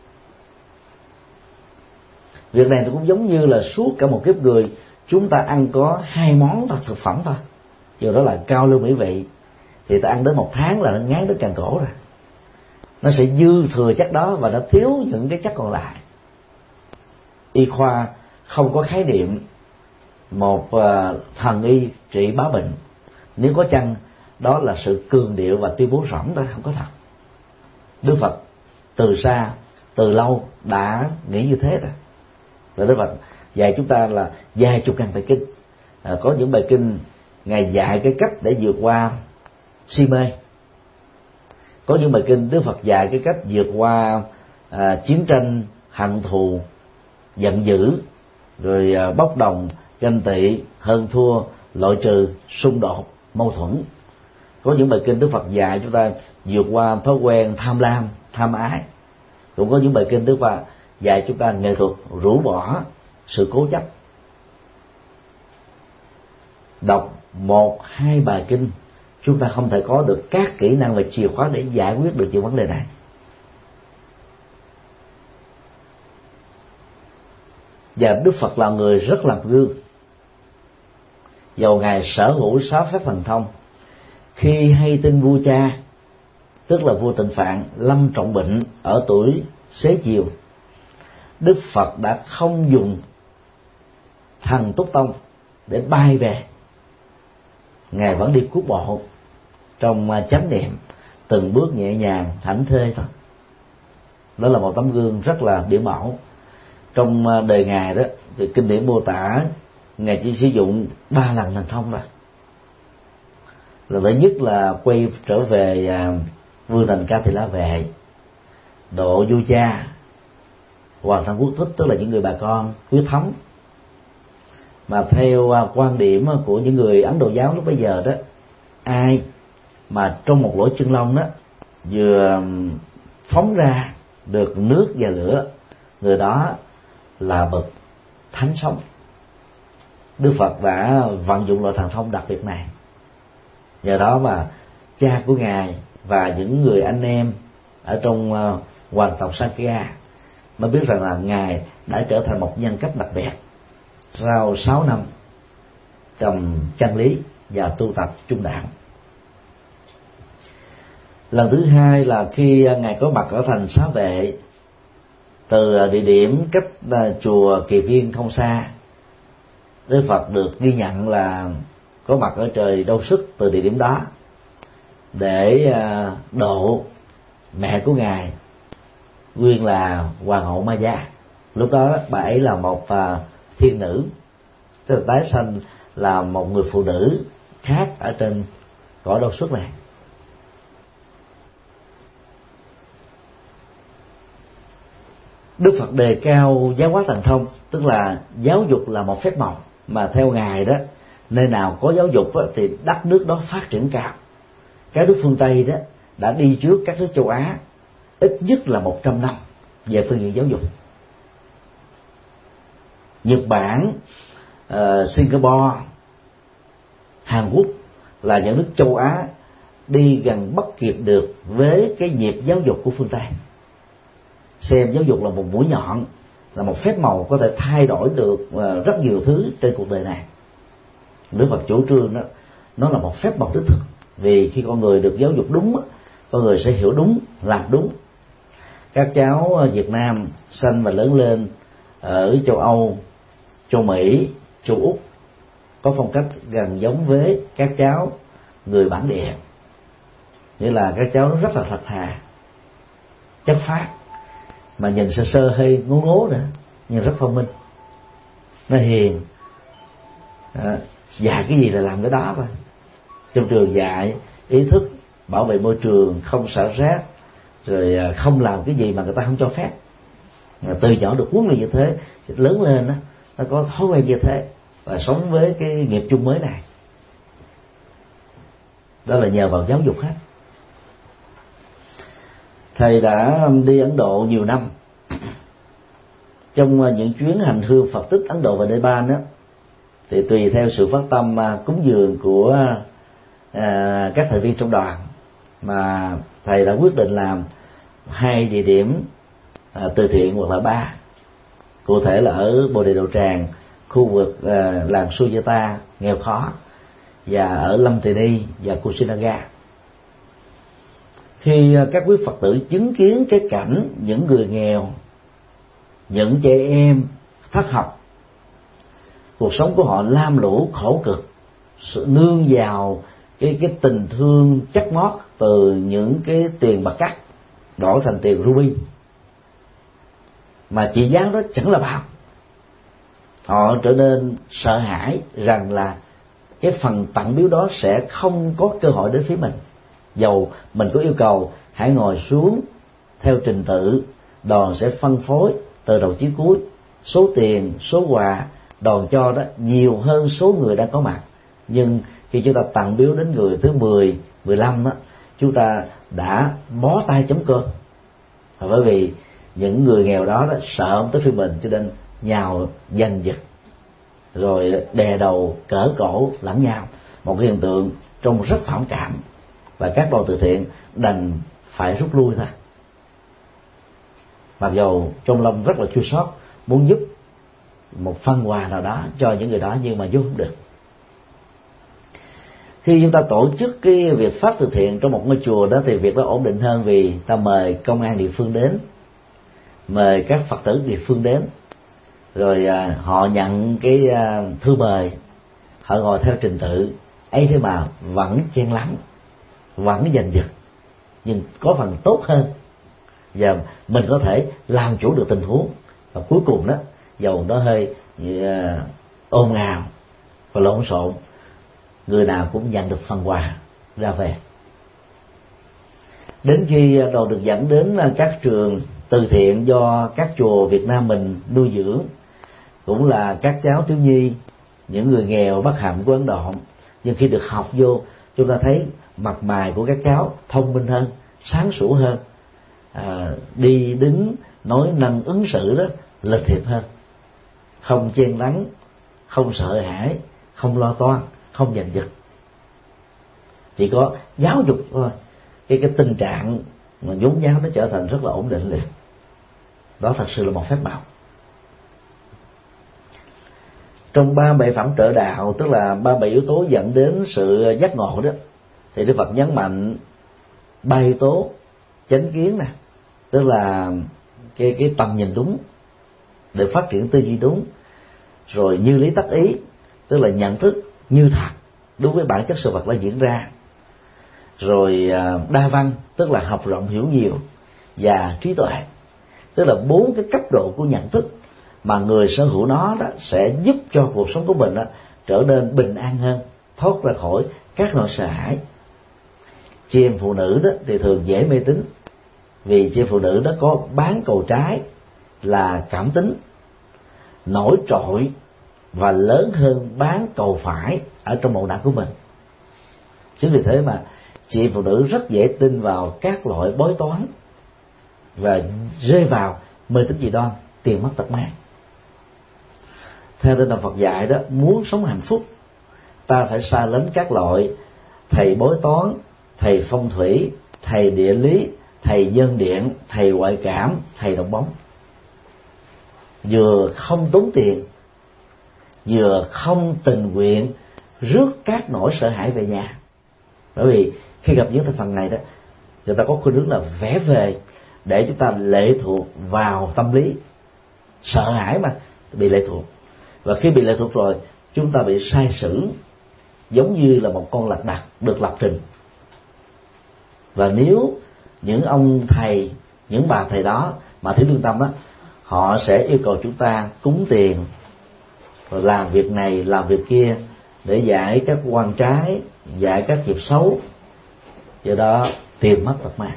Việc này cũng giống như là suốt cả một kiếp người chúng ta ăn có 2 món thực phẩm thôi, dù đó là cao lương mỹ vị, thì ta ăn đến 1 tháng là nó ngán đến càng cổ rồi. Nó sẽ dư thừa chất đó và nó thiếu những cái chất còn lại. Y khoa không có khái niệm một thần y trị bá bệnh, nếu có chăng đó là sự cường điệu và tuyên bố rỗng thôi, không có thật. Đức Phật từ xa, từ lâu đã nghĩ như thế rồi. Và Đức Phật dạy chúng ta là vài chục ngàn bài kinh. Có những bài kinh ngài dạy cái cách để vượt qua si mê, có những bài kinh Đức Phật dạy cái cách vượt qua chiến tranh, hận thù, giận dữ, rồi bốc đồng, ganh tị, hơn thua, loại trừ, xung đột, mâu thuẫn. Có những bài kinh Đức Phật dạy chúng ta vượt qua thói quen tham lam, tham ái. Cũng có những bài kinh Đức Phật dạy chúng ta nghệ thuật rũ bỏ sự cố chấp. Đọc 1-2 bài kinh, chúng ta không thể có được các kỹ năng và chìa khóa để giải quyết được những vấn đề này. Và Đức Phật là người rất làm gương. Dầu ngài sở hữu 6 phép thần thông, khi hay tin vua cha, tức là vua Tịnh Phạn lâm trọng bệnh ở tuổi xế chiều, Đức Phật đã không dùng thần túc tông để bay về, ngài vẫn đi cuốc bộ trong chánh niệm, từng bước nhẹ nhàng thảnh thơi thôi. Đó là một tấm gương rất là điển mẫu. Trong đời ngài đó thì kinh điển mô tả ngài chỉ sử dụng 3 lần thần thông thôi. Lần thứ nhất là quay trở về vương thành Ca Tỳ La Vệ, độ vua cha, hoàng thân quốc thích, tức là những người bà con huyết thống. Mà theo quan điểm của những người Ấn Độ giáo lúc bấy giờ đó, ai mà trong một lỗ chân lông đó vừa phóng ra được nước và lửa, người đó là bậc thánh sống. Đức Phật đã vận dụng loại thần thông đặc biệt này. Nhờ đó mà cha của ngài và những người anh em ở trong hoàng tộc Sakya mới biết rằng là ngài đã trở thành một nhân cách đặc biệt sau 6 năm cầm chân lý và tu tập trung đạo. Lần thứ hai là khi ngài có mặt ở thành Xá Vệ, từ địa điểm cách chùa Kỳ Viên không xa. Đức Phật được ghi nhận là có mặt ở trời Đâu Sức từ địa điểm đó để độ mẹ của ngài, nguyên là hoàng hậu Maya. Lúc đó bà ấy là một thiên nữ, tức là tái sanh là một người phụ nữ khác ở trên cõi Đâu Xuất này. Đức Phật đề cao giáo hóa thần thông, tức là giáo dục là một phép màu, mà theo ngài đó, nơi nào có giáo dục đó, thì đất nước đó phát triển cao. Các nước phương Tây đó đã đi trước các nước châu Á ít nhất là 100 năm về phương diện giáo dục. Nhật Bản, Singapore, Hàn Quốc là những nước châu Á đi gần bắt kịp được với cái nhịp giáo dục của phương Tây. Xem giáo dục là một mũi nhọn, là một phép màu có thể thay đổi được rất nhiều thứ trên cuộc đời này. Đức Phật chủ trương đó, nó là một phép màu đích thực. Vì khi con người được giáo dục đúng, con người sẽ hiểu đúng, làm đúng. Các cháu Việt Nam sinh và lớn lên ở châu Âu, châu Mỹ, châu Úc có phong cách gần giống với các cháu người bản địa. Nghĩa là các cháu nó rất là thật thà, chất phác, mà nhìn sơ sơ hơi ngố ngố nữa, nhưng rất thông minh, nó hiền, dạy cái gì là làm cái đó thôi. Trong trường dạy ý thức bảo vệ môi trường, không xả rác, rồi không làm cái gì mà người ta không cho phép. Từ nhỏ được huấn luyện như thế, lớn lên đó, nó có thói quen như thế và sống với cái nghiệp chung mới này. Đó là nhờ vào giáo dục hết. Thầy đã đi Ấn Độ nhiều năm. Trong những chuyến hành hương Phật tích Ấn Độ và Nepal đó, thì tùy theo sự phát tâm cúng dường của các thành viên trong đoàn, mà thầy đã quyết định làm 2 địa điểm từ thiện hoặc là 3. Cụ thể là ở Bồ Đề Đậu Tràng, khu vực làng Sujata nghèo khó, và ở Lâm Tỳ Ni và Kushinaga. Khi các quý Phật tử chứng kiến cái cảnh những người nghèo, những trẻ em thất học, cuộc sống của họ lam lũ khổ cực, sự nương vào cái tình thương chất mót từ những cái tiền bạc cắt đổi thành tiền ruby, mà trị giá đó chẳng là bao, họ trở nên sợ hãi rằng là cái phần tặng biếu đó sẽ không có cơ hội đến phía mình. Dầu mình có yêu cầu hãy ngồi xuống theo trình tự, đoàn sẽ phân phối từ đầu chí cuối, số tiền, số quà đoàn cho đó nhiều hơn số người đang có mặt. Nhưng khi chúng ta tặng biếu đến người thứ 10, 15 đó, chúng ta đã bó tay chấm cơm. Bởi vì những người nghèo đó sợ không tới phía mình, cho nên nhào giành giật, rồi đè đầu cỡ cổ lẫn nhau, một cái hiện tượng trông rất phản cảm, và các đoàn từ thiện đành phải rút lui thôi. Mặc dù trong lòng rất là chua xót, muốn giúp một phần quà nào đó cho những người đó, nhưng mà giúp không được. Khi chúng ta tổ chức cái việc phát từ thiện trong một ngôi chùa đó thì việc đó ổn định hơn, vì ta mời công an địa phương đến, mời các Phật tử địa phương đến, rồi họ nhận cái thư mời, họ ngồi theo trình tự ấy, thế mà vẫn chen lấn, vẫn giành giật, nhưng có phần tốt hơn, và mình có thể làm chủ được tình huống. Và cuối cùng đó, dầu nó hơi ồn ào và lộn xộn, người nào cũng nhận được phần quà ra về. Đến khi đồ được dẫn đến các trường từ thiện do các chùa Việt Nam mình nuôi dưỡng, cũng là các cháu thiếu nhi, những người nghèo bất hạnh của Ấn Độ, nhưng khi được học vô, chúng ta thấy mặt mày của các cháu thông minh hơn, sáng sủa hơn, đi đứng nói năng ứng xử đó lịch thiệp hơn, không chen lấn, không sợ hãi, không lo toan, không giành giật. Chỉ có giáo dục thôi, cái tình trạng mà nhốn nháo nó trở thành rất là ổn định liền. Đó thật sự là một phép màu. Trong 37 phẩm trợ đạo, tức là 37 yếu tố dẫn đến sự giác ngộ đó, thì Đức Phật nhấn mạnh 3 yếu tố: chánh kiến nè, tức là cái tầm nhìn đúng để phát triển tư duy đúng; rồi như lý tác ý, tức là nhận thức như thật đối với bản chất sự vật đã diễn ra; rồi đa văn, tức là học rộng hiểu nhiều; và trí tuệ, tức là 4 cái cấp độ của nhận thức mà người sở hữu nó đó sẽ giúp cho cuộc sống của mình đó trở nên bình an hơn, thoát ra khỏi các nỗi sợ hãi. Chị em phụ nữ đó thì thường dễ mê tín, vì chị em phụ nữ đó có bán cầu trái là cảm tính nổi trội và lớn hơn bán cầu phải ở trong bộ não của mình. Chính vì thế mà chị em phụ nữ rất dễ tin vào các loại bói toán và rơi vào mê tín dị đoan, tiền mất tật mang. Theo tinh thần Phật dạy đó, muốn sống hạnh phúc, ta phải xa lánh các loại thầy bói toán, thầy phong thủy, thầy địa lý, thầy nhân điện, thầy ngoại cảm, thầy đồng bóng. Vừa không tốn tiền, vừa không tình nguyện rước các nỗi sợ hãi về nhà. Bởi vì khi gặp những thành phần này đó, người ta có khuynh hướng là vẽ về để chúng ta lệ thuộc vào tâm lý, sợ hãi mà bị lệ thuộc. Và khi bị lệ thuộc rồi, chúng ta bị sai sử giống như là một con lạc đà được lập trình. Và nếu những ông thầy, những bà thầy đó mà thiếu lương tâm đó, họ sẽ yêu cầu chúng ta cúng tiền, rồi làm việc này làm việc kia để giải các oan trái, giải các nghiệp xấu, do đó tiền mất tật mang.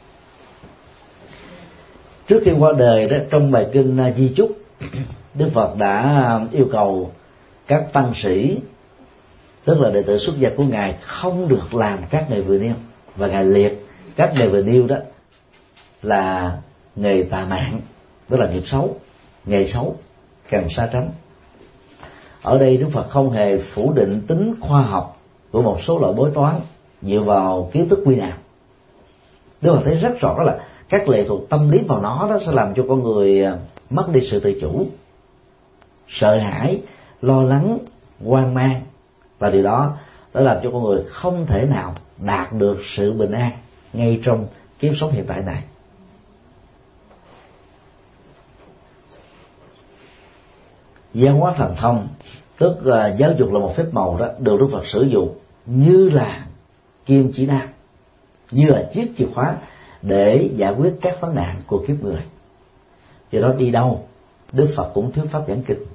Trước khi qua đời đó, trong bài kinh Di Chúc, Đức Phật đã yêu cầu các tăng sĩ, tức là đệ tử xuất gia của ngài, không được làm các nghề vừa nêu, và ngài liệt các nghề vừa nêu đó là nghề tà mạng, tức là nghiệp xấu, nghề xấu, cần xa tránh. Ở đây Đức Phật không hề phủ định tính khoa học của một số loại bói toán dựa vào kiến thức quy nào. Đức Phật thấy rất rõ là các lệ thuộc tâm lý vào nó đó sẽ làm cho con người mất đi sự tự chủ, sợ hãi, lo lắng, hoang mang, và điều đó đã làm cho con người không thể nào đạt được sự bình an ngay trong kiếp sống hiện tại này. Giáo hóa thần thông, tức là giáo dục là một phép màu đó, được Đức Phật sử dụng như là kim chỉ nam, như là chiếc chìa khóa để giải quyết các vấn nạn của kiếp người. Do đó đi đâu Đức Phật cũng thuyết pháp giảng kinh.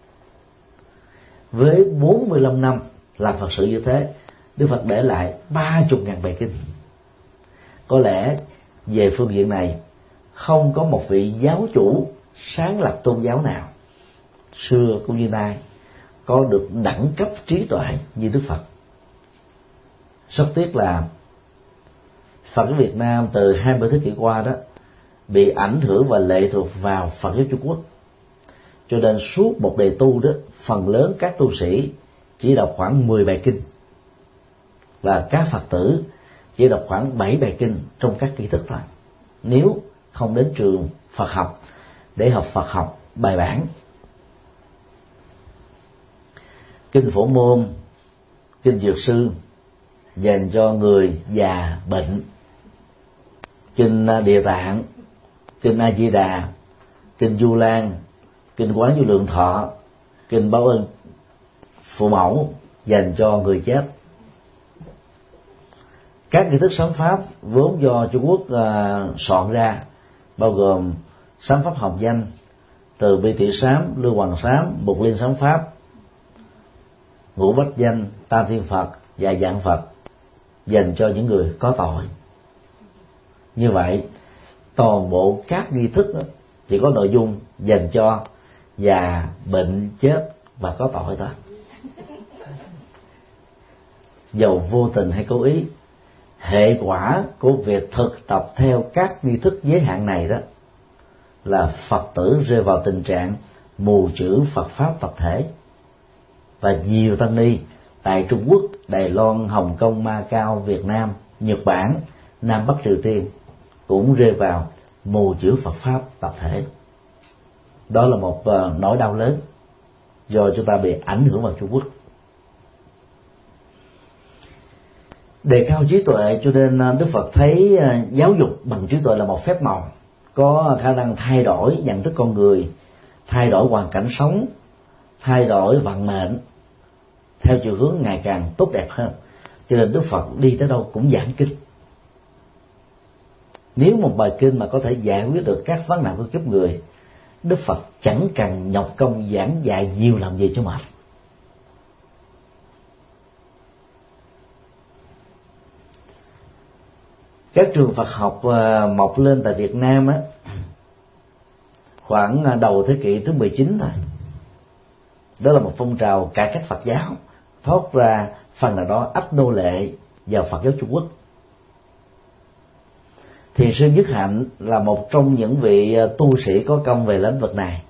Với 45 năm làm Phật sự như thế, Đức Phật để lại 30.000 bài kinh. Có lẽ về phương diện này không có một vị giáo chủ sáng lập tôn giáo nào xưa cũng như nay có được đẳng cấp trí tuệ như Đức Phật. Rất tiếc là Phật giáo Việt Nam từ 20 thế kỷ qua đó bị ảnh hưởng và lệ thuộc vào Phật giáo Trung Quốc, cho nên suốt một đời tu đó, phần lớn các tu sĩ chỉ đọc khoảng 10 bài kinh, và các Phật tử chỉ đọc khoảng 7 bài kinh trong các tri thức thôi, nếu không đến trường Phật học để học Phật học bài bản. Kinh Phổ Môn, kinh Dược Sư dành cho người già bệnh, kinh Địa Tạng, kinh A Di Đà, kinh Du Lan, kinh Quán Vô Lượng Thọ, kinh Báo Ân Phụ Mẫu dành cho người chết. Các nghi thức sám pháp vốn do Trung Quốc soạn ra, bao gồm sám pháp học danh, từ bi thị sám, lưu hoàng sám, mục liên sám pháp, ngũ bách danh, tam thiên Phật và dạng Phật, dành cho những người có tội. Như vậy toàn bộ các nghi thức đó chỉ có nội dung dành cho già, bệnh, chết và có tội thôi. Dầu vô tình hay cố ý, hệ quả của việc thực tập theo các nghi thức giới hạn này đó là Phật tử rơi vào tình trạng mù chữ Phật pháp tập thể. Và nhiều tăng ni tại Trung Quốc, Đài Loan, Hồng Kông, Macau, Việt Nam, Nhật Bản, Nam Bắc Triều Tiên cũng rơi vào mù chữ Phật pháp tập thể. Đó là một nỗi đau lớn do chúng ta bị ảnh hưởng vào Trung Quốc. Đề cao trí tuệ, cho nên Đức Phật thấy giáo dục bằng trí tuệ là một phép màu có khả năng thay đổi nhận thức con người, thay đổi hoàn cảnh sống, thay đổi vận mệnh theo chiều hướng ngày càng tốt đẹp hơn. Cho nên Đức Phật đi tới đâu cũng giảng kinh. Nếu một bài kinh mà có thể giải quyết được các vấn nạn của kiếp người, Đức Phật chẳng cần nhọc công giảng dạy nhiều làm gì cho mệt. Các trường Phật học mọc lên tại Việt Nam á, khoảng đầu thế kỷ thứ 19 thôi. Đó là một phong trào cải cách Phật giáo, thoát ra phần nào đó ách nô lệ vào Phật giáo Trung Quốc. Thiền sư Nhất Hạnh là một trong những vị tu sĩ có công về lĩnh vực này.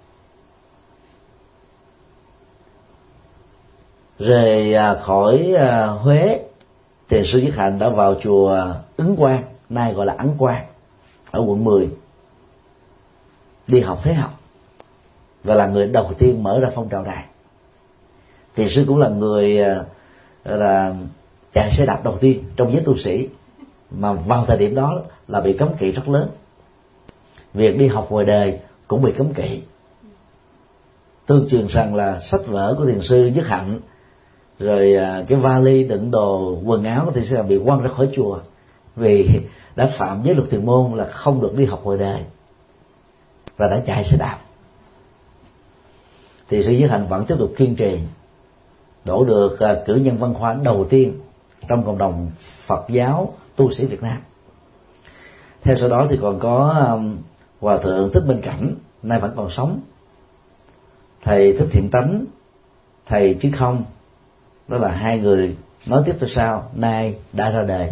Rời khỏi Huế, thiền sư Nhất Hạnh đã vào chùa Ứng Quang, nay gọi là Ấn Quang, ở quận 10, đi học thế học, và là người đầu tiên mở ra phong trào này. Thiền sư cũng là người là chạy xe đạp đầu tiên trong giới tu sĩ, mà vào thời điểm đó là bị cấm kỵ rất lớn. Việc đi học ngoài đời cũng bị cấm kỵ. Tương truyền rằng là sách vở của thiền sư Nhất Hạnh, rồi cái vali đựng đồ quần áo thì sẽ bị quăng ra khỏi chùa, vì đã phạm giới luật thiền môn là không được đi học ngoài đời, và đã chạy xe đạp. Thì sư Nhất Hạnh vẫn tiếp tục kiên trì, đổ được cử nhân văn hóa đầu tiên trong cộng đồng Phật giáo tu sĩ Việt Nam. Theo sau đó thì còn có Hòa thượng Thích Minh Cảnh, nay vẫn còn sống, thầy Thích Thiện Tánh, thầy Trí Không. Đó là hai người nói tiếp theo sau, nay đã ra đời.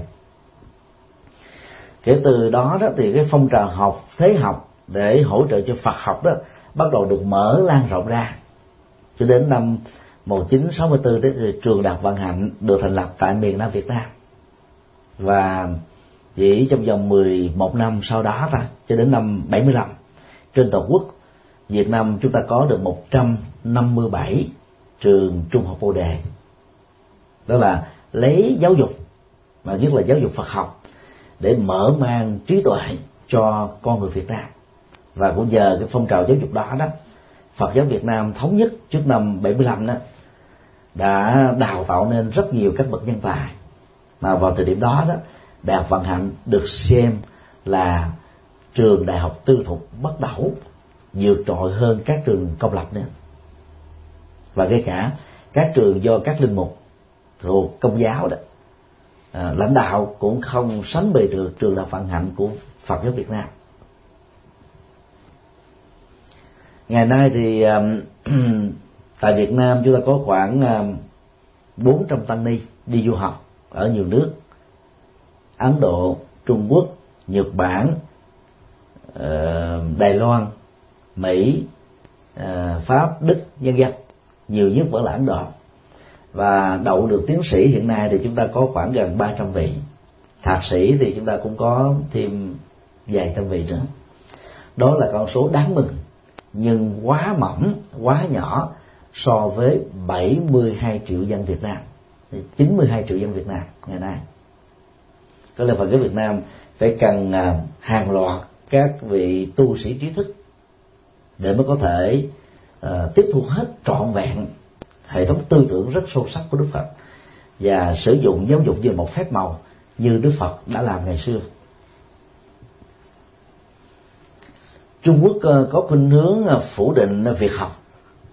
Kể từ đó thì cái phong trào học thế học để hỗ trợ cho Phật học đó bắt đầu được mở lan rộng ra. Cho đến năm 1964 thì trường Đại học Vạn Hạnh được thành lập tại miền Nam Việt Nam. Và chỉ trong vòng 11 năm sau đó ta, cho đến năm 75, trên toàn quốc Việt Nam chúng ta có được 157 trường trung học Bồ Đề. Đó là lấy giáo dục, mà nhất là giáo dục Phật học, để mở mang trí tuệ cho con người Việt Nam. Và cũng nhờ cái phong trào giáo dục đó đó, Phật giáo Việt Nam thống nhất trước năm 75 đó đã đào tạo nên rất nhiều các bậc nhân tài. Mà vào thời điểm đó đó, Đại học Vạn Hạnh được xem là trường đại học tư thục bắt đầu, vượt trội hơn các trường công lập nữa. Và ngay cả các trường do các linh mục thuộc Công giáo đó lãnh đạo cũng không sánh bì được trường Đại học Vạn Hạnh của Phật giáo Việt Nam. Ngày nay thì tại Việt Nam chúng ta có khoảng 400 tăng ni đi du học ở nhiều nước: Ấn Độ, Trung Quốc, Nhật Bản, Đài Loan, Mỹ, Pháp, Đức, vân vân. Nhiều nhất vẫn là Ấn Độ. Và đậu được tiến sĩ hiện nay thì chúng ta có khoảng gần 300 vị. Thạc sĩ thì chúng ta cũng có thêm vài trăm vị nữa. Đó là con số đáng mừng, nhưng quá mỏng, quá nhỏ so với 72 triệu dân Việt Nam, 92 triệu dân Việt Nam ngày nay. Có lẽ Phật giáo Việt Nam phải cần hàng loạt các vị tu sĩ trí thức để mới có thể tiếp thu hết trọn vẹn hệ thống tư tưởng rất sâu sắc của Đức Phật và sử dụng giáo dục như một phép màu như Đức Phật đã làm ngày xưa. Trung Quốc có khuynh hướng phủ định việc học,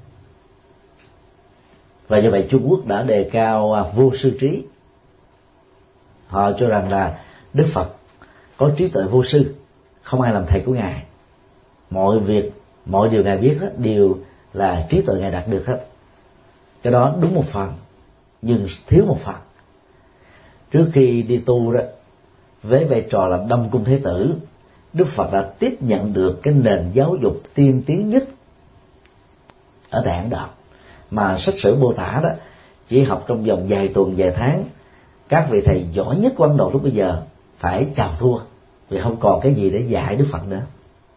và do vậy Trung Quốc đã đề cao vô sư trí. Họ cho rằng là Đức Phật có trí tuệ vô sư, không ai làm thầy của ngài. Mọi việc, mọi điều ngài biết hết đều là trí tuệ ngài đạt được hết. Cái đó đúng một phần nhưng thiếu một phần. Trước khi đi tu đó, với vai trò là Đông Cung Thế Tử, Đức Phật đã tiếp nhận được cái nền giáo dục tiên tiến nhất ở tại Ấn Độ, mà sách sử Bồ Tát đó chỉ học trong vòng vài tuần vài tháng. Các vị thầy giỏi nhất của Ấn Độ lúc bây giờ phải chào thua vì không còn cái gì để dạy Đức Phật nữa.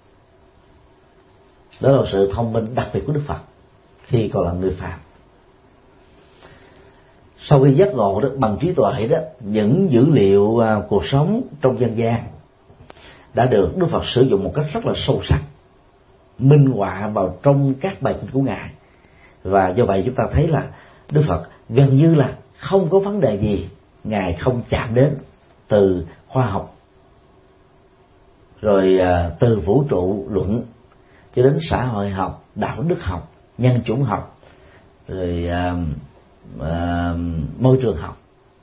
Đó là sự thông minh đặc biệt của Đức Phật khi còn là người phàm. Sau khi giác ngộ đó, bằng trí tuệ đó, những dữ liệu cuộc sống trong dân gian đã được Đức Phật sử dụng một cách rất là sâu sắc, minh họa vào trong các bài kinh của ngài. Và do vậy chúng ta thấy là Đức Phật gần như là không có vấn đề gì ngài không chạm đến, từ khoa học, rồi từ vũ trụ luận cho đến xã hội học, đạo đức học, nhân chủng học, rồi môi trường học.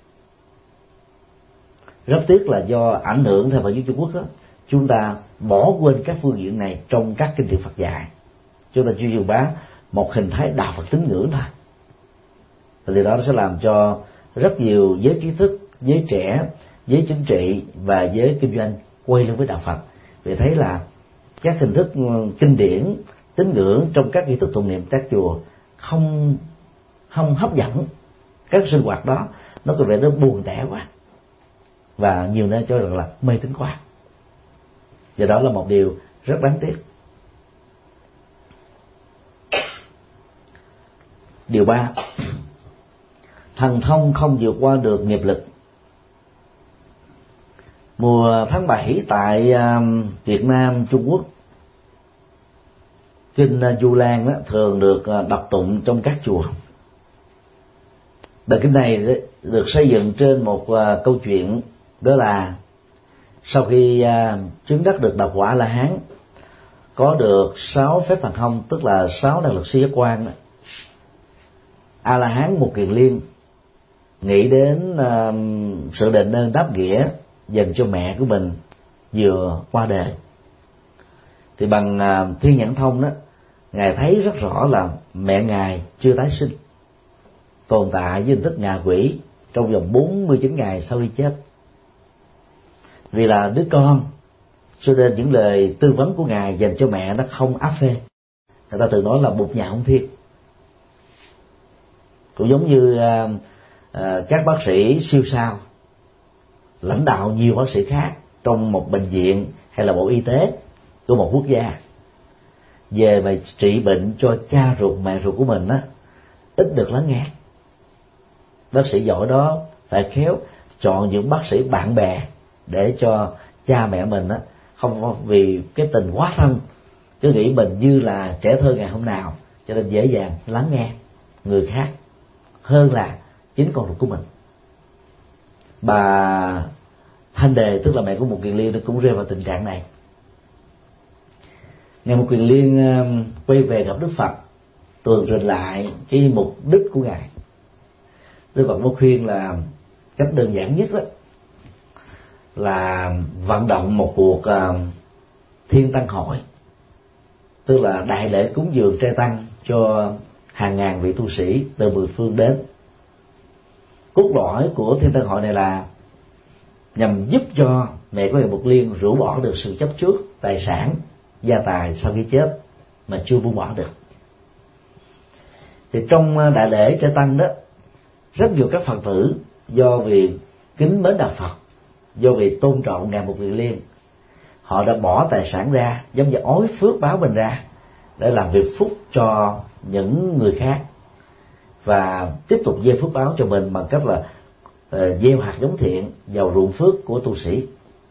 Rất tiếc là do ảnh hưởng theo Phật giáo Trung Quốc đó, chúng ta bỏ quên các phương diện này trong các kinh điển Phật dạy. Chúng ta chỉ truyền bá một hình thái đạo Phật tín ngưỡng thôi. Và điều đó sẽ làm cho rất nhiều giới trí thức, giới trẻ, giới chính trị và giới kinh doanh quay lưng với đạo Phật, vì thấy là các hình thức kinh điển tín ngưỡng trong các nghi thức tụng niệm các chùa không hấp dẫn. Các sinh hoạt đó nó có vẻ nó buồn tẻ quá, và nhiều nơi cho rằng là mê tín quá. Và đó là một điều rất đáng tiếc. Điều 3, thần thông không vượt qua được nghiệp lực. Mùa tháng 7 tại Việt Nam, Trung Quốc, kinh Du Lan đó thường được đọc tụng trong các chùa. Bài kinh này được xây dựng trên một câu chuyện, đó là sau khi chứng đắc được đạo quả La Hán, có được 6 phép thần thông, tức là 6 năng lực siêu giác quan đó, A La Hán Mục Kiền Liên nghĩ đến sự đền ơn đáp nghĩa dành cho mẹ của mình vừa qua đời. Thì bằng thiên nhãn thông đó, ngài thấy rất rõ là mẹ ngài chưa tái sinh, tồn tại với hình thức ngạ quỷ trong vòng 49 ngày sau khi chết. Vì là đứa con, cho nên những lời tư vấn của ngài dành cho mẹ nó không áp phê. Người ta thường nói là bụt nhà không thiên. Cũng giống như các bác sĩ siêu sao lãnh đạo nhiều bác sĩ khác trong một bệnh viện hay là bộ y tế của một quốc gia, về mà trị bệnh cho cha ruột mẹ ruột của mình á, ít được lắng nghe. Bác sĩ giỏi đó phải khéo chọn những bác sĩ bạn bè để cho cha mẹ mình á không vì cái tình quá thân cứ nghĩ mình như là trẻ thơ ngày hôm nào, cho nên dễ dàng lắng nghe người khác hơn là chính con ruột của mình. Bà Thanh Đề, tức là mẹ của Mục Kiền Liên, cũng rơi vào tình trạng này. Ngài Mục Kiền Liên quay về gặp Đức Phật, tường trình lại cái mục đích của ngài. Đức Phật có khuyên là cách đơn giản nhất đó là vận động một cuộc thiên tăng hội, tức là đại lễ cúng dường trai tăng cho hàng ngàn vị tu sĩ từ mười phương đến. Cốt lõi của thiên tăng hội này là nhằm giúp cho mẹ của ngài Mục Liên rũ bỏ được sự chấp trước tài sản, gia tài sau khi chết mà chưa buông bỏ được. Thì trong đại lễ trai tăng đó, rất nhiều các Phật tử do vì kính mến đạo Phật, do vì tôn trọng ngài Mục Kiền Liên, họ đã bỏ tài sản ra, giống như ói phước báo mình ra, để làm việc phúc cho những người khác, và tiếp tục gieo phước báo cho mình bằng cách là gieo hạt giống thiện vào ruộng phước của tu sĩ.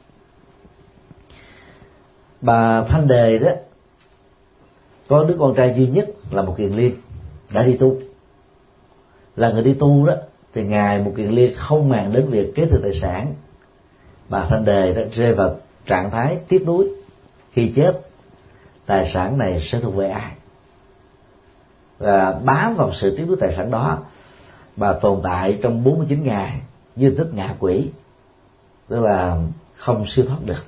Bà Thanh Đề đó có đứa con trai duy nhất là Mục Kiền Liên đã đi tu. Là người đi tu đó thì ngài Mục Kiền Liên không màng đến việc kế thừa tài sản. Bà Thanh Đề đã rơi vào trạng thái tiếc nuối, khi chết tài sản này sẽ thuộc về ai, và bám vào sự tiếc nuối tài sản đó, bà tồn tại trong 49 ngày với hình thức ngạ quỷ, tức là không siêu thoát được.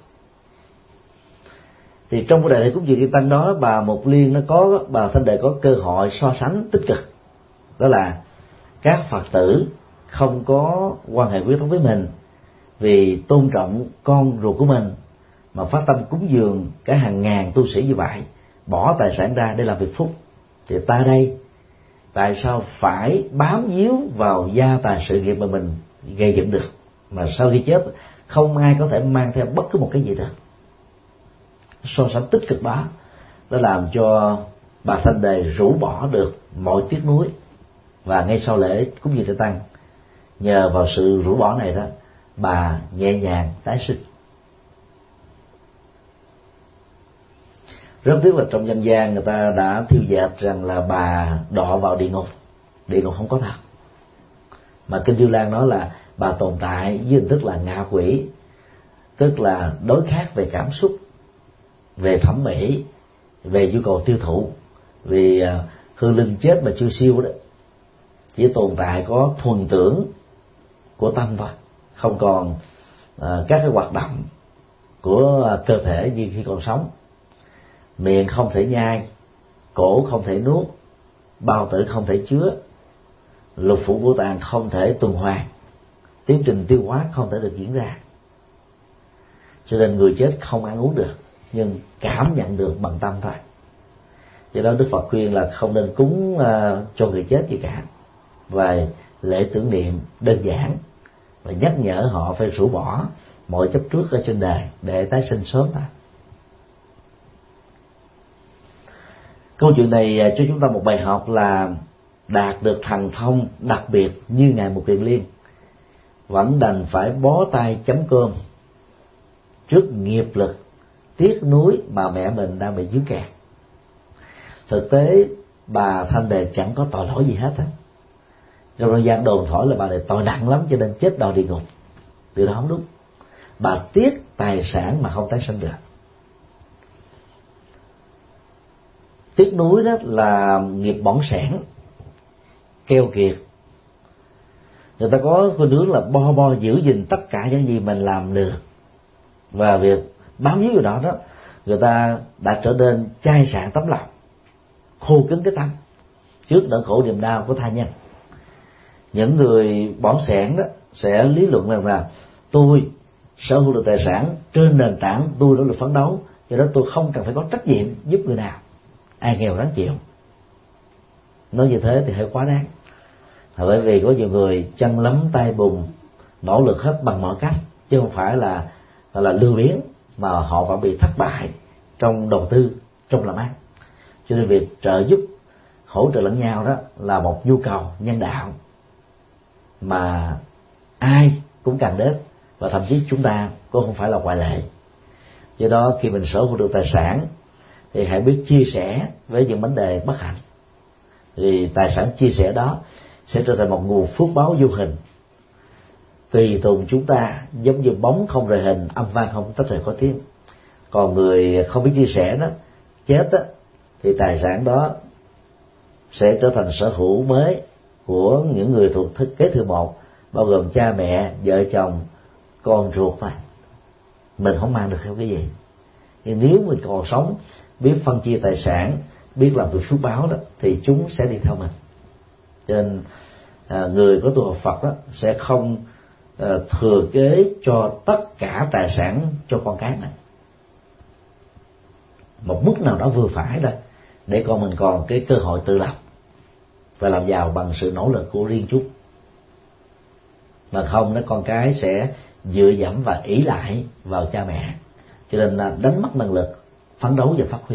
Thì trong cái đại lễ cúng dường Kim Tăng đó, bà Mục Liên bà Thanh Đề có cơ hội so sánh tích cực, đó là các Phật tử không có quan hệ huyết thống với mình vì tôn trọng con ruột của mình mà phát tâm cúng dường cả hàng ngàn tu sĩ như vậy, bỏ tài sản ra để làm việc phúc, thì ta đây tại sao phải bám víu vào gia tài sự nghiệp mà mình gây dựng được, mà sau khi chết không ai có thể mang theo bất cứ một cái gì được. So sánh tích cực đó đã làm cho bà Thanh Đề rũ bỏ được mọi tiếc nuối, và ngay sau lễ cúng dường Tây Tăng, nhờ vào sự rũ bỏ này đó, bà nhẹ nhàng tái sinh. Rất tiếc là trong dân gian người ta đã thiêu dệt rằng là bà đọa vào địa ngục. Địa ngục không có thật, mà Kinh Điêu Lan nói là bà tồn tại với hình thức là ngạ quỷ, tức là đối khác về cảm xúc, về thẩm mỹ, về nhu cầu tiêu thụ. Vì hương linh chết mà chưa siêu đó, chỉ tồn tại có thuần tưởng của tâm thôi, không còn các cái hoạt động của cơ thể như khi còn sống. Miệng không thể nhai, cổ không thể nuốt, bao tử không thể chứa, lục phủ ngũ tạng không thể tuần hoàn, tiến trình tiêu hóa không thể được diễn ra. Cho nên người chết không ăn uống được, nhưng cảm nhận được bằng tâm thôi. Do đó Đức Phật khuyên là không nên cúng cho người chết gì cả, và lễ tưởng niệm đơn giản, và nhắc nhở họ phải rũ bỏ mọi chấp trước ở trên đời để tái sinh sớm thôi. Câu chuyện này cho chúng ta một bài học là đạt được thần thông đặc biệt như Ngài Mục Kiền Liên vẫn đành phải bó tay chấm cơm trước nghiệp lực tiếc nuối bà mẹ mình đang bị dướng kẹt. Thực tế bà Thanh Đề chẳng có tội lỗi gì hết á. Trong dân gian đồn thổi là bà này tội nặng lắm cho nên chết đọa địa ngục. Điều đó không đúng. Bà tiếc tài sản mà không tái sinh được. Tiếc nuối đó là nghiệp bỏng sẻn, keo kiệt. Người ta có khuynh hướng là bo giữ gìn tất cả những gì mình làm được, và việc bám víu vào đó người ta đã trở nên chai sạn tấm lòng, khô cứng cái tâm trước nỗi khổ niềm đau của tha nhân. Những người bỏng sẻn đó sẽ lý luận rằng là tôi sở hữu được tài sản trên nền tảng tôi nỗ lực phấn đấu, do đó tôi không cần phải có trách nhiệm giúp người nào, ai nghèo ráng chịu. Nói như thế thì hơi quá đáng, bởi vì có nhiều người chân lấm tay bùn, nỗ lực hết bằng mọi cách, chứ không phải là lười biếng, mà họ vẫn bị thất bại trong đầu tư, trong làm ăn. Cho nên việc trợ giúp, hỗ trợ lẫn nhau đó là một nhu cầu nhân đạo mà ai cũng cần đến, và thậm chí chúng ta cũng không phải là ngoại lệ. Do đó khi mình sở hữu được tài sản thì hãy biết chia sẻ với những vấn đề bất hạnh, thì tài sản chia sẻ đó sẽ trở thành một nguồn phước báo vô hình, tùy tùng chúng ta, giống như bóng không rời hình, âm vang không tách rời khói tiếng. Còn người không biết chia sẻ đó, chết đó, thì tài sản đó sẽ trở thành sở hữu mới của những người thuộc kế thừa một, bao gồm cha mẹ, vợ chồng, con ruột mà mình không mang được theo cái gì. Nhưng nếu mình còn sống, biết phân chia tài sản, biết làm việc phước báo đó, thì chúng sẽ đi theo mình. Cho nên người có tu học Phật đó sẽ không thừa kế cho tất cả tài sản cho con cái mình. Một mức nào đó vừa phải thôi, để con mình còn cái cơ hội tự lập và làm giàu bằng sự nỗ lực của riêng chúng. Mà không đó, con cái sẽ dựa dẫm và ỷ lại vào cha mẹ, cho nên là đánh mất năng lực phấn đấu và phát huy.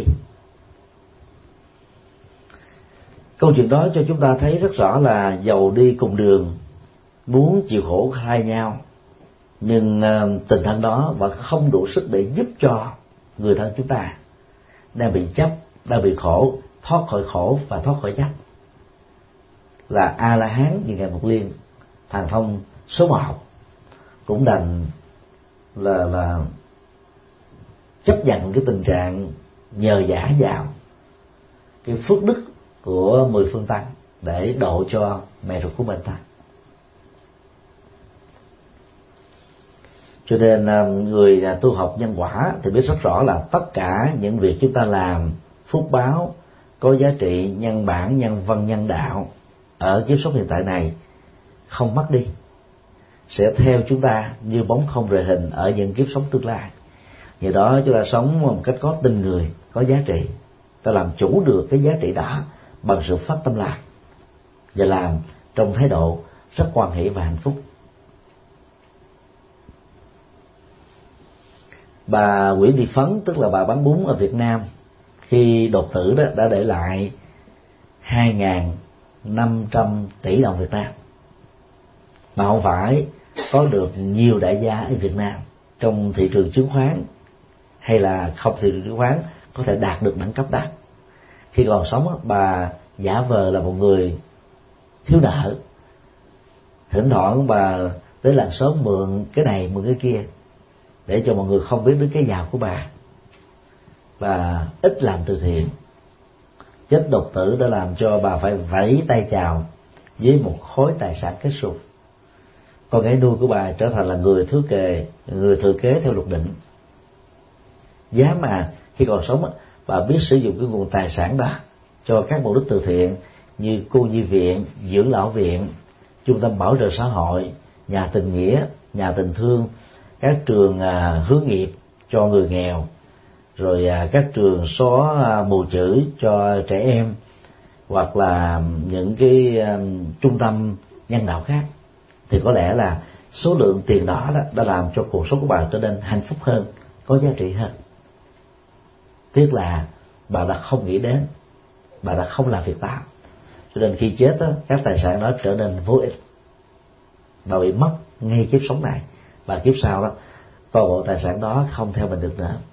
Câu chuyện đó cho chúng ta thấy rất rõ là dầu đi cùng đường, muốn chịu khổ hai nhau, nhưng tình thân đó vẫn không đủ sức để giúp cho người thân chúng ta đang bị chấp, đang bị khổ, thoát khỏi khổ và thoát khỏi chấp. Là A La Hán như Ngài Mục Liên, thần thông số 1, cũng đành là chấp nhận cái tình trạng nhờ vả vào cái phước đức của 10 phương tăng để độ cho mẹ ruột của mình thôi. Cho nên người tu học nhân quả thì biết rất rõ là tất cả những việc chúng ta làm phúc báo có giá trị nhân bản, nhân văn, nhân đạo ở kiếp sống hiện tại này không mất đi, sẽ theo chúng ta như bóng không rời hình ở những kiếp sống tương lai. Nhờ đó chúng ta sống một cách có tình người, có giá trị, ta làm chủ được cái giá trị đó bằng sự phát tâm làm và làm trong thái độ rất hoan hỷ và hạnh phúc. Bà Nguyễn Thị Phấn, tức là bà bán bún ở Việt Nam, khi đột tử đó đã để lại 2.500 tỷ đồng Việt Nam, mà không phải có được nhiều đại gia ở Việt Nam trong thị trường chứng khoán hay là không thị trường chứng khoán có thể đạt được đẳng cấp đó. Khi còn sống, bà giả vờ là một người thiếu nợ, thỉnh thoảng bà tới làng xóm mượn cái này mượn cái kia để cho mọi người không biết đến cái giàu của bà, và ít làm từ thiện. Chết đột tử đã làm cho bà phải vẫy tay chào với một khối tài sản kết xù. Con gái nuôi của bà trở thành là người thừa kế theo luật định. Giá mà khi còn sống bà biết sử dụng cái nguồn tài sản đó cho các mục đích từ thiện như cô nhi viện, dưỡng lão viện, trung tâm bảo trợ xã hội, nhà tình nghĩa, nhà tình thương, các trường hướng nghiệp cho người nghèo, rồi các trường xóa mù chữ cho trẻ em, hoặc là những cái trung tâm nhân đạo khác. Thì có lẽ là số lượng tiền đó đã làm cho cuộc sống của bà trở nên hạnh phúc hơn, có giá trị hơn. Tiếc là bà đã không nghĩ đến, bà đã không làm việc đó, cho nên khi chết đó, các tài sản đó trở nên vô ích, bà bị mất ngay kiếp sống này, và kiếp sau đó toàn bộ tài sản đó không theo mình được nữa.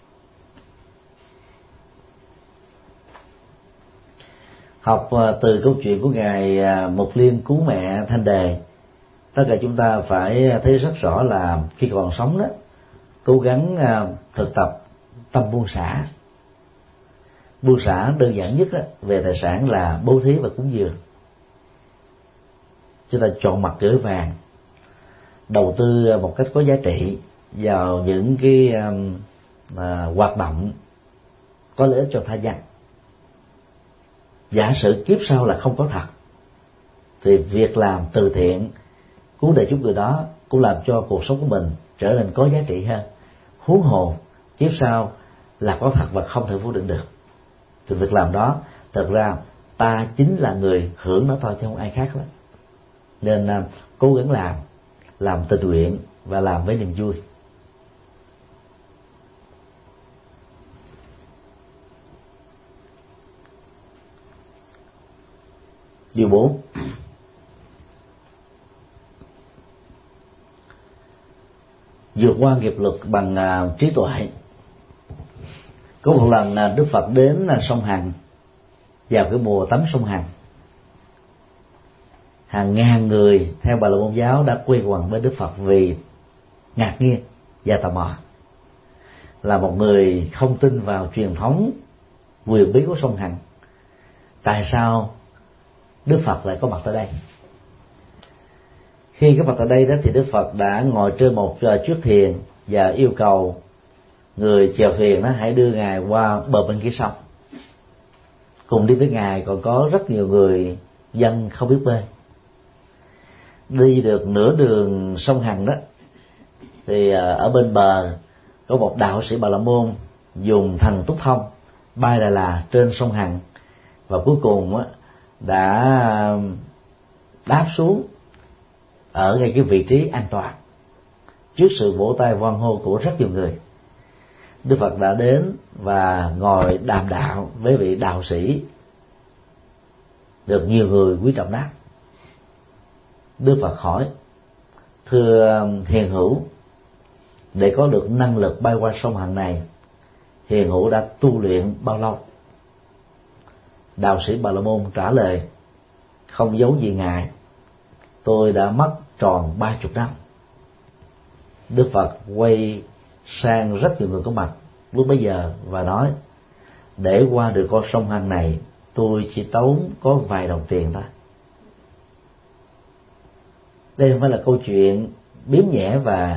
Học từ câu chuyện của ngài Mục Liên cứu mẹ Thanh Đề, tất cả chúng ta phải thấy rất rõ là khi còn sống đó, cố gắng thực tập tâm buông xả. Buông xả đơn giản nhất về tài sản là bố thí và cúng dường. Chúng ta chọn mặt gửi vàng, đầu tư một cách có giá trị vào những cái hoạt động có lợi ích cho tha nhân. Giả sử kiếp sau là không có thật, thì việc làm từ thiện cứu đời giúp người đó cũng làm cho cuộc sống của mình trở nên có giá trị hơn. Huống hồ kiếp sau là có thật và không thể phủ định được, thì việc làm đó thật ra ta chính là người hưởng nó thôi chứ không ai khác đó. Nên cố gắng làm tình nguyện và làm với niềm vui. Điều 4. Vượt qua nghiệp lực bằng trí tuệ. Có một lần Đức Phật đến sông Hằng vào cái mùa tắm sông Hằng. Hàng ngàn người theo Bà La Môn giáo đã quây quần với Đức Phật vì ngạc nhiên và tò mò. Là một người không tin vào truyền thống quyền bí của sông Hằng, tại sao Đức Phật lại có mặt tại đây? Khi có mặt tại đây đó thì Đức Phật đã ngồi trên một chiếc thuyền và yêu cầu người chèo thuyền đó hãy đưa ngài qua bờ bên kia sông. Cùng đi với ngài còn có rất nhiều người dân không biết bơi. Đi được nửa đường sông Hằng đó thì ở bên bờ có một đạo sĩ Bà La Môn dùng thần túc thông bay là trên sông Hằng, và cuối cùng đã đáp xuống ở ngay cái vị trí an toàn trước sự vỗ tay hoan hô của rất nhiều người. Đức Phật đã đến và ngồi đàm đạo với vị đạo sĩ, được nhiều người quý trọng đáp. Đức Phật hỏi: thưa hiền hữu, để có được năng lực bay qua sông Hằng này, hiền hữu đã tu luyện bao lâu? Đạo sĩ Bà La Môn trả lời: không giấu gì ngài, tôi đã mất tròn 30 năm. Đức Phật quay sang rất nhiều người có mặt lúc bấy giờ và nói: để qua được con sông Hằng này, tôi chỉ tốn có vài đồng tiền thôi. Đây không phải là câu chuyện biếm nhẹ và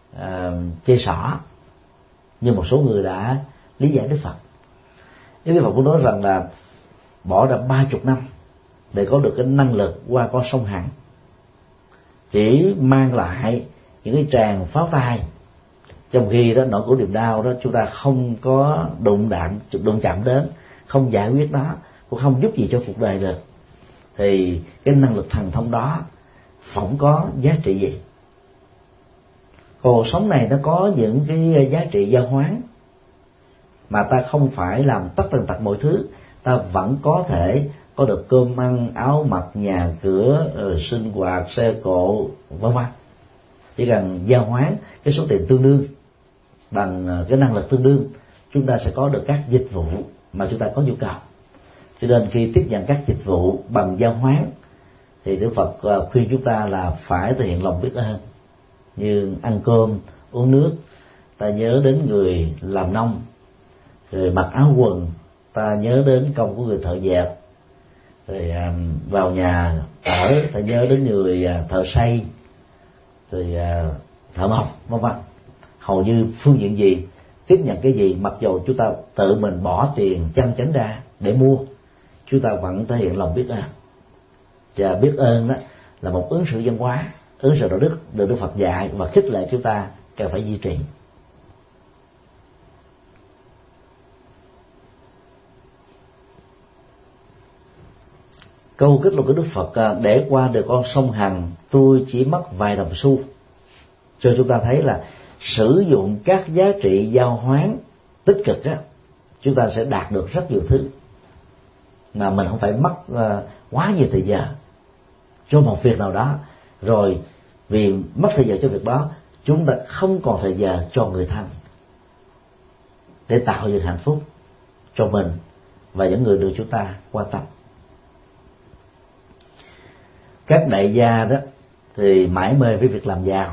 chê xỏ, nhưng một số người đã lý giải Đức Phật. Đức Phật cũng nói rằng là bỏ ra 30 năm để có được cái năng lực qua con sông Hằng, chỉ mang lại những cái tràng pháo tay, trong khi đó nỗi khổ niềm đau đó chúng ta không có đụng chạm đến, không giải quyết nó, cũng không giúp gì cho cuộc đời được, thì cái năng lực thần thông đó phỏng có giá trị gì? Cuộc sống này nó có những cái giá trị giao hoán mà ta không phải làm tất tần tật mọi thứ, ta vẫn có thể có được cơm ăn, áo mặc, nhà cửa, sinh hoạt, xe cộ, vân vân. Chỉ cần giao hoán cái số tiền tương đương bằng cái năng lực tương đương, chúng ta sẽ có được các dịch vụ mà chúng ta có nhu cầu. Cho nên khi tiếp nhận các dịch vụ bằng giao hoán thì Đức Phật khuyên chúng ta là phải thể hiện lòng biết ơn, như ăn cơm, uống nước, ta nhớ đến người làm nông, rồi mặc áo quần ta nhớ đến công của người thợ dệt, rồi vào nhà ở ta nhớ đến người thợ xây, rồi thợ mộc, vân vân. Hầu như phương diện gì, tiếp nhận cái gì, mặc dù chúng ta tự mình bỏ tiền chân chánh ra để mua, chúng ta vẫn thể hiện lòng biết ơn. Và biết ơn đó là một ứng xử văn hóa, ứng xử đạo đức được Đức Phật dạy và khích lệ chúng ta cần phải duy trì. Câu kết luận của Đức Phật để qua được con sông Hằng tôi chỉ mất vài đồng xu, cho chúng ta thấy là sử dụng các giá trị giao hoán tích cực á, chúng ta sẽ đạt được rất nhiều thứ mà mình không phải mất quá nhiều thời giờ cho một việc nào đó, rồi vì mất thời giờ cho việc đó chúng ta không còn thời giờ cho người thân để tạo dựng hạnh phúc cho mình và những người được chúng ta quan tâm. Các đại gia đó thì mải mê với việc làm giàu,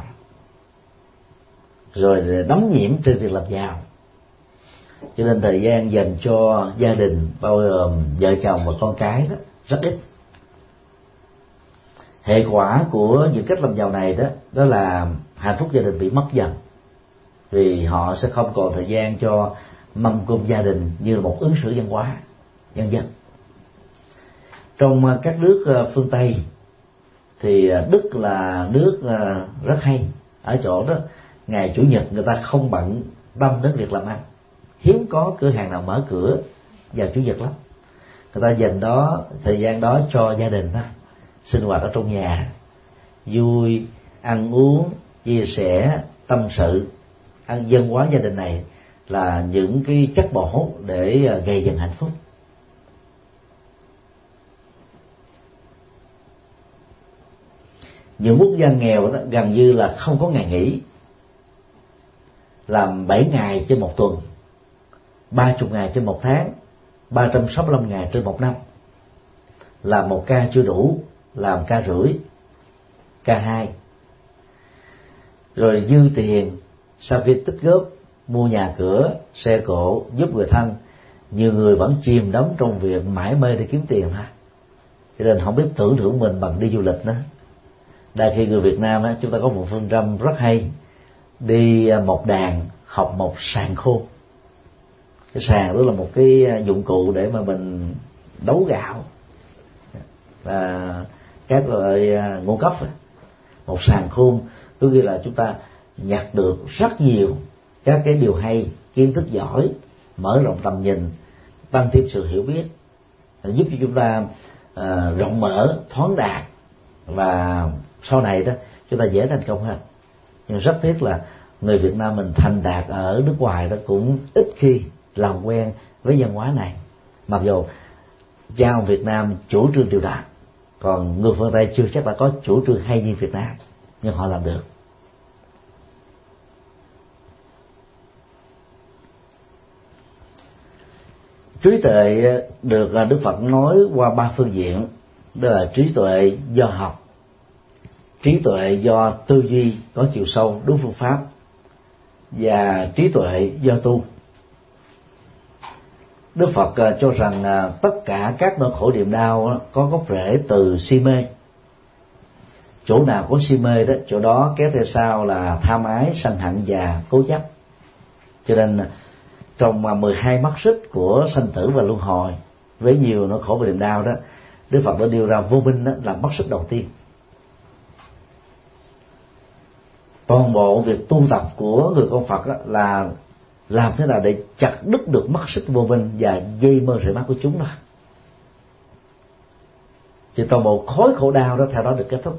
rồi đắm nhiễm trên việc làm giàu, cho nên thời gian dành cho gia đình bao gồm vợ chồng và con cái đó rất ít. Hệ quả của những cách làm giàu này đó là hạnh phúc gia đình bị mất dần, vì họ sẽ không còn thời gian cho mâm cơm gia đình như là một ứng xử văn hóa nhân dân. Trong các nước phương Tây thì Đức là nước rất hay ở chỗ đó, ngày Chủ nhật người ta không bận tâm đến việc làm ăn, hiếm có cửa hàng nào mở cửa vào Chủ nhật lắm. Người ta dành thời gian đó cho gia đình đó, sinh hoạt ở trong nhà, vui, ăn uống, chia sẻ, tâm sự. Văn hóa gia đình này là những cái chất bổ để gây dựng hạnh phúc. Những quốc gia nghèo đó gần như là không có ngày nghỉ, làm 7 ngày trên một tuần, 30 ngày trên một tháng, 365 ngày trên một năm. Làm một ca chưa đủ, làm ca rưỡi, ca 2. Rồi dư tiền sau khi tích góp mua nhà cửa, xe cộ, giúp người thân, nhiều người vẫn chìm đắm trong việc mải mê để kiếm tiền ha. Cho nên không biết tưởng thưởng mình bằng đi du lịch nữa. Đại khi người Việt Nam chúng ta có một phương châm rất hay: đi một đàn học một sàng khôn. Cái sàng đó là một cái dụng cụ để mà mình đấu gạo và các loại ngũ cốc. Một sàng khôn có nghĩa là chúng ta nhặt được rất nhiều các cái điều hay, kiến thức giỏi, mở rộng tầm nhìn, tăng thêm sự hiểu biết, giúp cho chúng ta rộng mở, thoáng đạt, và sau này đó chúng ta dễ thành công hơn. Nhưng rất tiếc là người Việt Nam mình thành đạt ở nước ngoài đó cũng ít khi làm quen với văn hóa này, mặc dù cha ông Việt Nam chủ trương điều đó, còn người phương Tây chưa chắc đã có chủ trương hay như Việt Nam, nhưng họ làm được. Trí tuệ được Đức Phật nói qua 3 phương diện, đó là trí tuệ do học, trí tuệ do tư duy có chiều sâu đúng phương pháp, và trí tuệ do tu. Đức Phật cho rằng tất cả các nỗi khổ niềm đau có gốc rễ từ si mê. chỗ nào có si mê đó, chỗ đó kéo theo sau là tham ái, sân hận và cố chấp. Cho nên trong 12 mắt xích của sanh tử và luân hồi với nhiều nỗi khổ và niềm đau đó, Đức Phật đã nêu ra vô minh đó là mắt xích đầu tiên. Toàn bộ việc tu tập của người con Phật đó là làm thế nào để chặt đứt được mắt xích vô minh và dây mơ rễ mắt của chúng đó, thì toàn bộ khối khổ đau đó theo đó được kết thúc.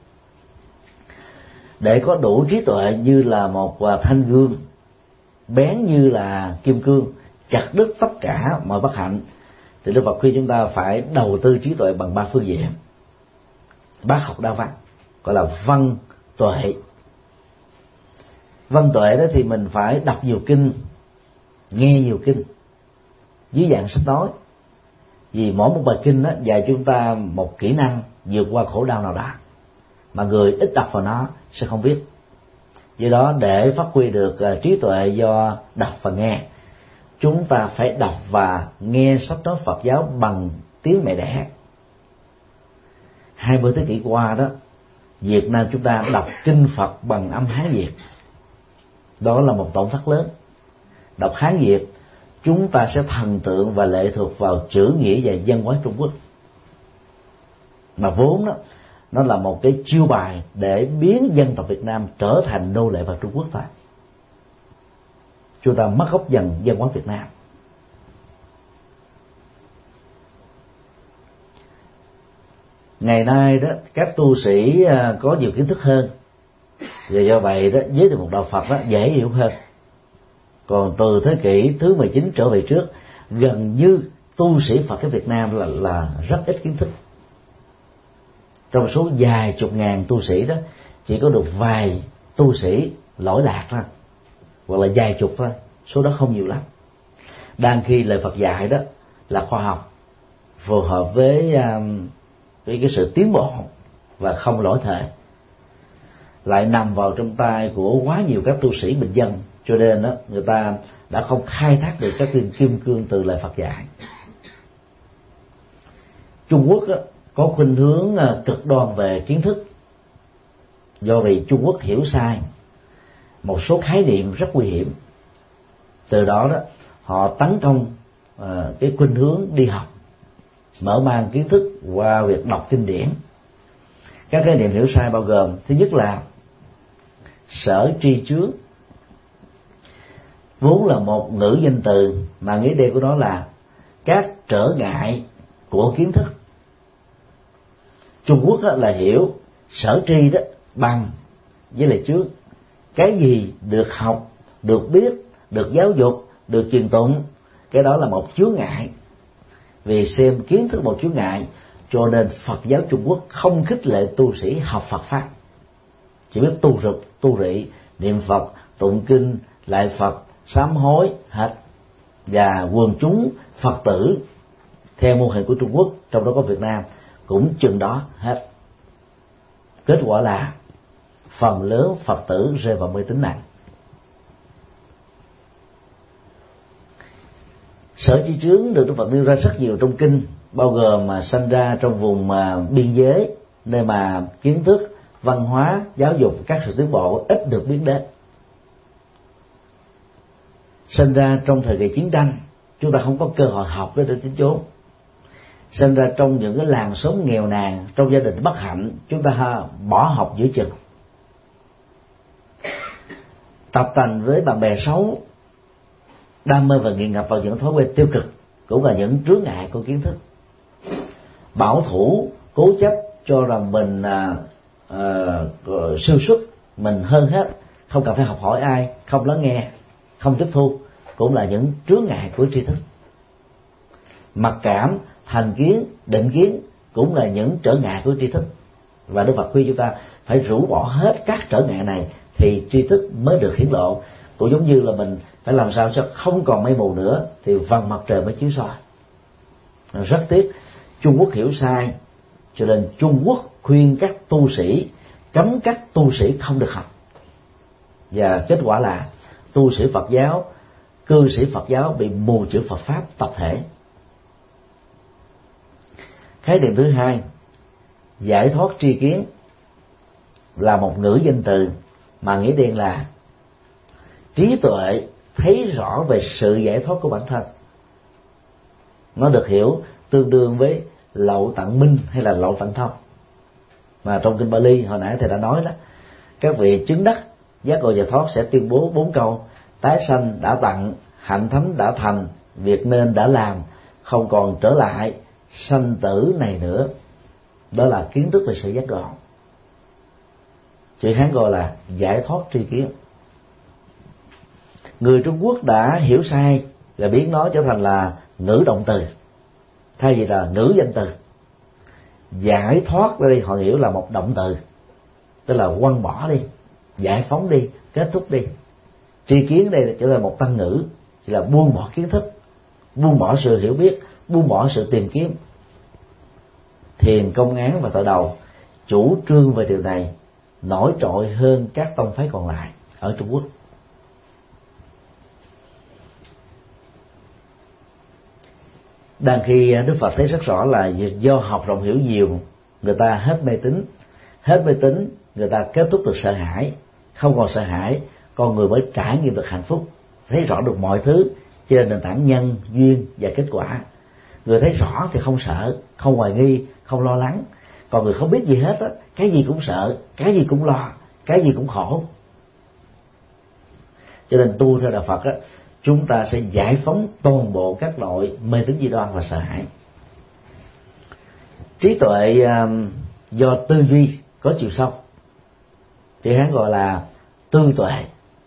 Để có đủ trí tuệ như là một thanh gương, bén như là kim cương, chặt đứt tất cả mọi bất hạnh, thì Đức Phật khuyên chúng ta phải đầu tư trí tuệ bằng 3 phương diện. Bác học đa văn, gọi là văn tuệ. Văn tuệ đó thì mình phải đọc nhiều kinh, nghe nhiều kinh dưới dạng sách nói, vì mỗi một bài kinh đó dạy chúng ta một kỹ năng vượt qua khổ đau nào đó mà người ít đọc vào nó sẽ không biết. Do đó để phát huy được trí tuệ do đọc và nghe, chúng ta phải đọc và nghe sách nói Phật giáo bằng tiếng mẹ đẻ. 20 thế kỷ qua đó, Việt Nam chúng ta đọc kinh Phật bằng âm Hán Việt. Đó là một tổn thất lớn. Đọc Hán Việt, chúng ta sẽ thần tượng và lệ thuộc vào chữ nghĩa và văn hóa Trung Quốc, mà vốn đó nó là một cái chiêu bài để biến dân tộc Việt Nam trở thành nô lệ vào Trung Quốc thôi. Chúng ta mất gốc dần văn hóa Việt Nam. Ngày nay đó, các tu sĩ có nhiều kiến thức hơn, và do vậy đó giới thiệu một đạo Phật đó dễ hiểu hơn. Còn từ thế kỷ thứ 19 trở về trước, gần như tu sĩ Phật ở Việt Nam là rất ít kiến thức. Trong số vài chục ngàn tu sĩ đó, chỉ có được vài tu sĩ lỗi lạc thôi, hoặc là vài chục thôi, số đó không nhiều lắm. Đang khi lời Phật dạy đó là khoa học, phù hợp với cái sự tiến bộ và không lỗi thời, lại nằm vào trong tay của quá nhiều các tu sĩ bình dân, cho nên đó người ta đã không khai thác được các viên kim cương từ lời Phật dạy. Trung Quốc đó, có khuynh hướng cực đoan về kiến thức, do vì Trung Quốc hiểu sai một số khái niệm rất nguy hiểm. Từ đó đó họ tấn công cái khuynh hướng đi học, mở mang kiến thức qua việc đọc kinh điển. Các khái niệm hiểu sai bao gồm: thứ nhất là sở tri chướng, vốn là một ngữ danh từ mà nghĩa đen của nó là các trở ngại của kiến thức. Trung Quốc là hiểu sở tri đó bằng với lại chướng. Cái gì được học, được biết, được giáo dục, được truyền tụng, cái đó là một chướng ngại. Vì xem kiến thức một chướng ngại, cho nên Phật giáo Trung Quốc không khích lệ tu sĩ học Phật pháp, chỉ biết tu rục, tu rị, niệm Phật, tụng kinh, lại Phật, sám hối hết. Và quần chúng Phật tử theo mô hình của Trung Quốc, trong đó có Việt Nam, cũng chừng đó hết. Kết quả là phần lớn Phật tử rơi vào mê tín nặng. Sở tri chướng được Đức Phật nêu ra rất nhiều trong kinh, bao gồm mà sanh ra trong vùng biên giới, nơi mà kiến thức, văn hóa, giáo dục, các sự tiến bộ ít được biết đến. Sinh ra trong thời kỳ chiến tranh, chúng ta không có cơ hội học để đến chốn. Sinh ra trong những cái làng sống nghèo nàn, trong gia đình bất hạnh, chúng ta bỏ học giữa chừng. Tập tành với bạn bè xấu, đam mê và nghiện ngập vào những thói quen tiêu cực cũng là những chướng ngại của kiến thức. Bảo thủ, cố chấp cho rằng mình siêu xuất, mình hơn hết, không cần phải học hỏi ai, không lắng nghe, không tiếp thu, cũng là những chướng ngại của tri thức. Mặc cảm, thành kiến, định kiến cũng là những trở ngại của tri thức. Và Đức Phật khuyên chúng ta phải rũ bỏ hết các trở ngại này thì tri thức mới được hiển lộ. Cũng giống như là mình phải làm sao cho không còn mây mù nữa thì vầng mặt trời mới chiếu soi. Rất tiếc Trung Quốc hiểu sai, cho nên Trung Quốc khuyên các tu sĩ cấm các tu sĩ không được học, và kết quả là tu sĩ Phật giáo, cư sĩ Phật giáo bị mù chữ Phật pháp tập thể. Khái niệm thứ hai, giải thoát tri kiến. là một ngữ danh từ mà nghĩa đen là trí tuệ thấy rõ về sự giải thoát của bản thân. Nó được hiểu tương đương với lậu tận minh hay là lậu tận thông, mà trong kinh Bali hồi nãy thầy đã nói đó, các vị chứng đắc giác ngộ giải thoát sẽ tuyên bố 4 câu: tái sanh đã tặng, hạnh thánh đã thành, việc nên đã làm, không còn trở lại sanh tử này nữa. Đó là kiến thức về sự giác ngộ. Chữ Hán gọi là giải thoát tri kiến. Người Trung Quốc đã hiểu sai và biến nó trở thành là ngữ động từ thay vì là ngữ danh từ. Giải thoát ở đây họ hiểu là một động từ, tức là quăng bỏ đi, giải phóng đi, kết thúc đi. Tri kiến đây trở thành một tăng ngữ, chỉ là buông bỏ kiến thức, buông bỏ sự hiểu biết, buông bỏ sự tìm kiếm. Thiền, Công án và Tọa Đầu chủ trương về điều này nổi trội hơn các tông phái còn lại ở Trung Quốc. Đang khi Đức Phật thấy rất rõ là do học rộng hiểu nhiều, người ta hết mê tín người ta kết thúc được sợ hãi, không còn sợ hãi, con người mới trải nghiệm được hạnh phúc, thấy rõ được mọi thứ trên nền tảng nhân, duyên và kết quả. Người thấy rõ thì không sợ, không hoài nghi, không lo lắng. Còn người không biết gì hết á, cái gì cũng sợ, cái gì cũng lo, cái gì cũng khổ. Cho nên tu theo đạo Phật á, chúng ta sẽ giải phóng toàn bộ các loại mê tín dị đoan và sợ hãi. Trí tuệ do tư duy có chiều sâu, chữ Hán gọi là tư tuệ.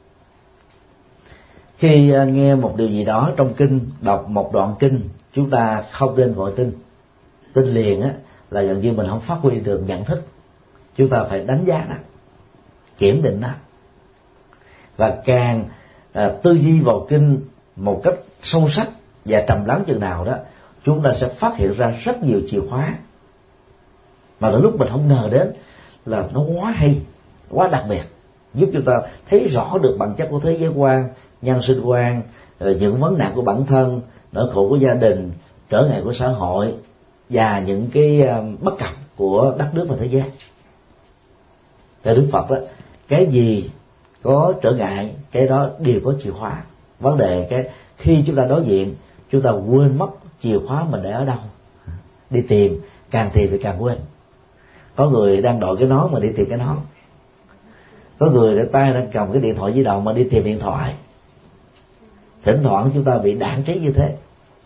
Khi nghe một điều gì đó trong kinh, đọc một đoạn kinh, chúng ta không nên vội tin liền á, là gần như mình không phát huy được nhận thức. Chúng ta phải đánh giá nó, kiểm định nó, và càng tư duy vào kinh một cách sâu sắc và trầm lắng chừng nào đó, chúng ta sẽ phát hiện ra rất nhiều chìa khóa mà đến lúc mình không ngờ đến, là nó quá hay, quá đặc biệt, giúp chúng ta thấy rõ được bản chất của thế giới quan, nhân sinh quan, những vấn nạn của bản thân, nỗi khổ của gia đình, trở ngại của xã hội và những cái bất cập của đất nước và thế giới. Theo Đức Phật đó, cái gì có trở ngại cái đó đều có chìa khóa. Vấn đề cái khi chúng ta đối diện, chúng ta quên mất chìa khóa mình để ở đâu, đi tìm thì càng quên. Có người đang đội cái nón mà đi tìm cái nón, có người để tay đang cầm cái điện thoại di động mà đi tìm điện thoại. Thỉnh thoảng chúng ta bị đãng trí như thế.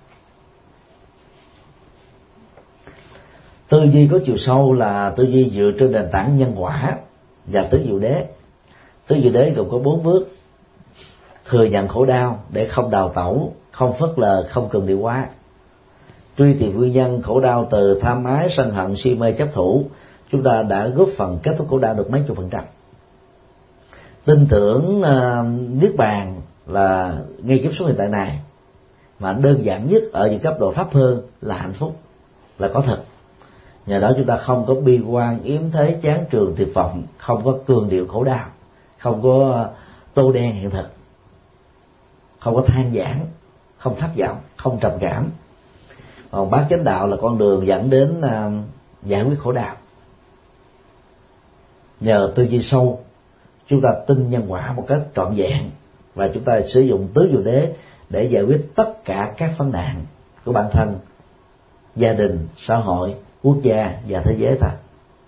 Tư duy có chiều sâu là tư duy dựa trên nền tảng nhân quả và tứ diệu đế. Tứ diệu đế gồm có 4 bước: thừa nhận khổ đau để không đào tẩu, không phớt lờ, không cường điệu hóa; truy tìm nguyên nhân khổ đau từ tham ái, sân hận, si mê, chấp thủ, chúng ta đã góp phần kết thúc khổ đau được mấy chục %. Tin tưởng niết bàn là ngay kiếp sống hiện tại này, mà đơn giản nhất ở những cấp độ thấp hơn là hạnh phúc, là có thật. Nhờ đó chúng ta không có bi quan, yếm thế, chán trường, tuyệt vọng, không có cường điệu khổ đau, không có tô đen hiện thực, không có than vãn, không thất vọng, không trầm cảm. Còn bát chánh đạo là con đường dẫn đến giải quyết khổ đau. Nhờ tư duy sâu, chúng ta tin nhân quả một cách trọn vẹn, và chúng ta sử dụng tứ diệu đế để giải quyết tất cả các vấn nạn của bản thân, gia đình, xã hội, quốc gia và thế giới ta.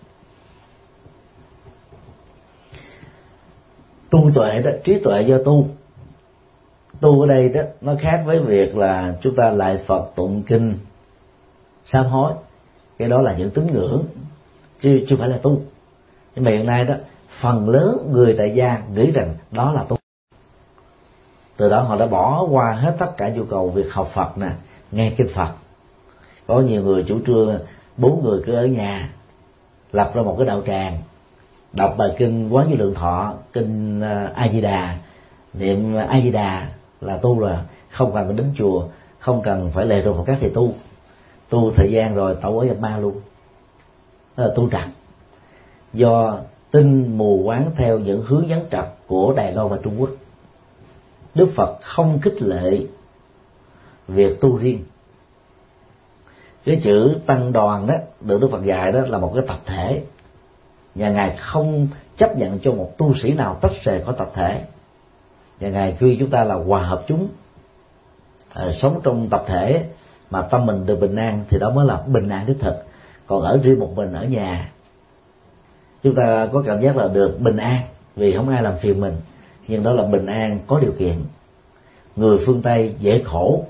Tu tuệ đó, trí tuệ do tu ở đây đó, nó khác với việc là chúng ta lại Phật, tụng kinh, sám hối. Cái đó là những tín ngưỡng chứ chưa phải là tu. Nhưng mà hiện nay đó, phần lớn người tại gia nghĩ rằng đó là tu. Từ đó họ đã bỏ qua hết tất cả nhu cầu việc học Phật nè, nghe kinh Phật. Có nhiều người chủ trương 4 người cứ ở nhà, lập ra một cái đạo tràng, đọc bài kinh Quán Vô Lượng Thọ, kinh A Di Đà, niệm A Di Đà là tu rồi, không cần phải đến chùa, không cần phải lệ thuộc vào các thầy tu thời gian rồi tẩu ở nhập ma luôn. Đó là tu trật, do tin mù quáng theo những hướng dẫn trật của Đài Loan và Trung Quốc. Đức Phật không khích lệ việc tu riêng. Cái chữ tăng đoàn đó được Đức Phật dạy đó là một cái tập thể, và Ngài không chấp nhận cho một tu sĩ nào tách rời khỏi tập thể, và Ngài khuyên chúng ta là hòa hợp chúng, sống trong tập thể mà tâm mình được bình an, thì đó mới là bình an đích thực. Còn ở riêng một mình ở nhà, chúng ta có cảm giác là được bình an vì không ai làm phiền mình, nhưng đó là bình an có điều kiện. Người phương Tây dễ khổ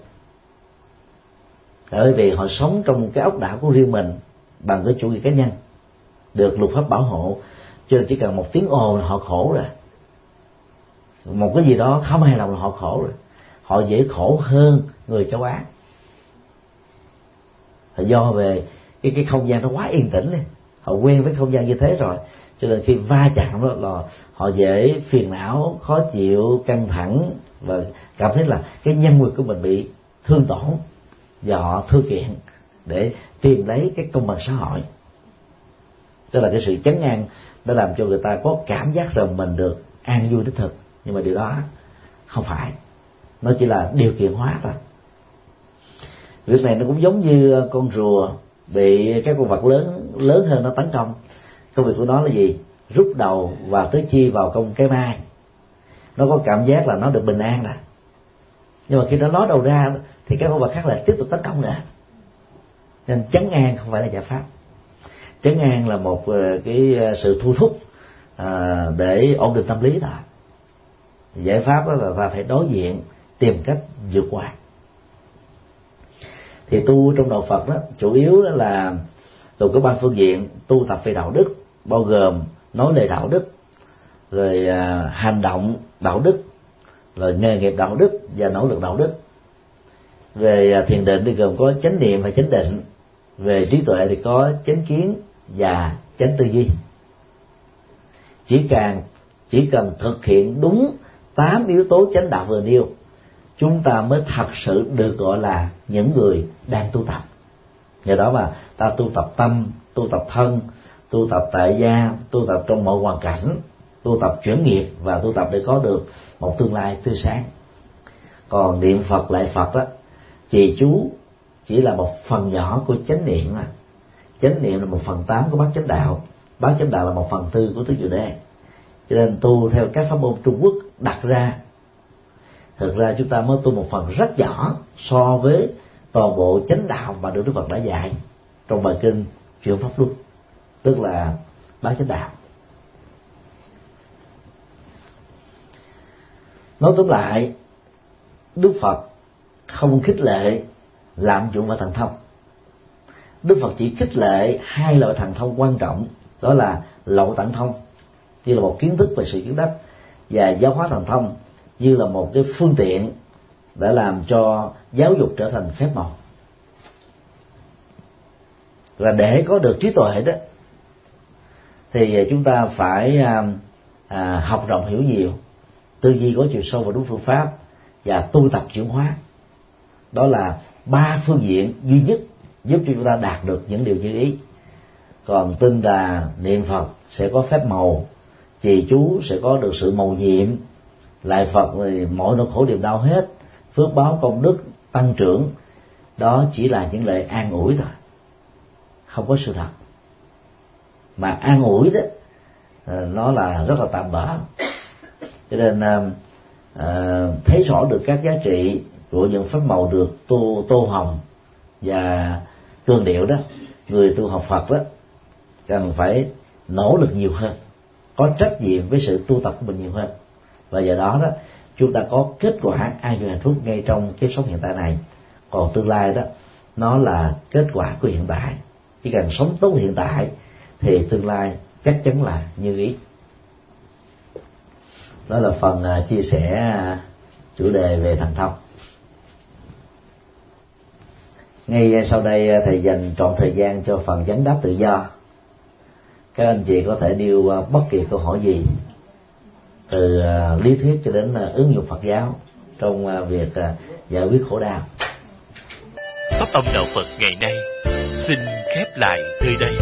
bởi vì họ sống trong cái ốc đảo của riêng mình bằng cái chủ nghĩa cá nhân, được luật pháp bảo hộ, cho nên chỉ cần một tiếng ồn là họ khổ rồi, một cái gì đó không hài lòng là họ khổ rồi. Họ dễ khổ hơn người châu Á, là do về cái không gian nó quá yên tĩnh này. Họ quen với không gian như thế rồi, cho nên khi va chạm đó là họ dễ phiền não, khó chịu, căng thẳng, và cảm thấy là cái nhân quyền của mình bị thương tổn, và họ thư kiện để tìm lấy cái công bằng xã hội. Đó là cái sự chấn an đã làm cho người ta có cảm giác rằng mình được an vui đích thực, nhưng mà điều đó không phải, nó chỉ là điều kiện hóa thôi. Việc này nó cũng giống như con rùa bị các con vật lớn hơn nó tấn công. Công việc của nó là gì? Rút đầu và tứ chi vào trong cái mai. Nó có cảm giác là nó được bình an rồi, nhưng mà khi nó ló đầu ra thì các con vật khác lại tiếp tục tấn công nữa. Nên trấn an không phải là giải pháp. Trấn an là một cái sự thu thúc để ổn định tâm lý thôi. Giải pháp đó là ta phải đối diện, tìm cách vượt qua. Thì tu trong đạo Phật đó chủ yếu đó là từ có 3 phương diện: tu tập về đạo đức, bao gồm nói lời đạo đức, rồi hành động đạo đức, rồi nghề nghiệp đạo đức và nỗ lực đạo đức. Về thiền định thì gồm có chánh niệm và chánh định. Về trí tuệ thì có chánh kiến và chánh tư duy. Chỉ cần thực hiện đúng 8 yếu tố chánh đạo vừa nêu, chúng ta mới thật sự được gọi là những người đang tu tập. Nhờ đó mà ta tu tập tâm, tu tập thân, tu tập tại gia, tu tập trong mọi hoàn cảnh, tu tập chuyển nghiệp và tu tập để có được một tương lai tươi sáng. Còn niệm Phật lại Phật đó, trì chú chỉ là một phần nhỏ của chánh niệm. Chánh niệm là 1/8 của bát chánh đạo, bát chánh đạo là 1/4 của tứ diệu đế. Cho nên tu theo các pháp môn Trung Quốc đặt ra, thực ra chúng ta mới tu một phần rất nhỏ so với toàn bộ chánh đạo mà được Đức Phật đã dạy trong bài kinh Chuyển Pháp Luân, tức là bát chánh đạo. Nói tóm lại, Đức Phật không khích lệ lạm dụng và thần thông. Đức Phật chỉ khích lệ 2 loại thần thông quan trọng, đó là lậu tạng thông như là một kiến thức về sự chứng đắc, và giáo hóa thần thông như là một cái phương tiện để làm cho giáo dục trở thành phép màu. Và để có được trí tuệ đó thì chúng ta phải học rộng hiểu nhiều, tư duy có chiều sâu và đúng phương pháp, và tu tập chuyển hóa. Đó là 3 phương diện duy nhất giúp cho chúng ta đạt được những điều như ý. Còn tin là niệm Phật sẽ có phép màu, trì chú sẽ có được sự mầu nhiệm, lại Phật thì mọi nỗi khổ đều đau hết, phước báo công đức tăng trưởng, đó chỉ là những lời an ủi thôi, không có sự thật. Mà an ủi đó nó là rất là tạm bợ. Cho nên thấy rõ được các giá trị của những phép màu được tô hồng và cương điệu đó, người tu học Phật đó cần phải nỗ lực nhiều hơn, có trách nhiệm với sự tu tập của mình nhiều hơn, và do đó chúng ta có kết quả an vui hạnh phúc ngay trong kiếp sống hiện tại này. Còn tương lai đó, nó là kết quả của hiện tại. Chỉ cần sống tốt hiện tại thì tương lai chắc chắn là như ý. Đó là phần chia sẻ chủ đề về thần thông. Ngay sau đây thầy dành trọn thời gian cho phần vấn đáp tự do. Các anh chị có thể nêu bất kỳ câu hỏi gì, từ lý thuyết cho đến ứng dụng Phật giáo trong việc giải quyết khổ đau. Pháp âm đạo Phật ngày nay xin khép lại nơi đây.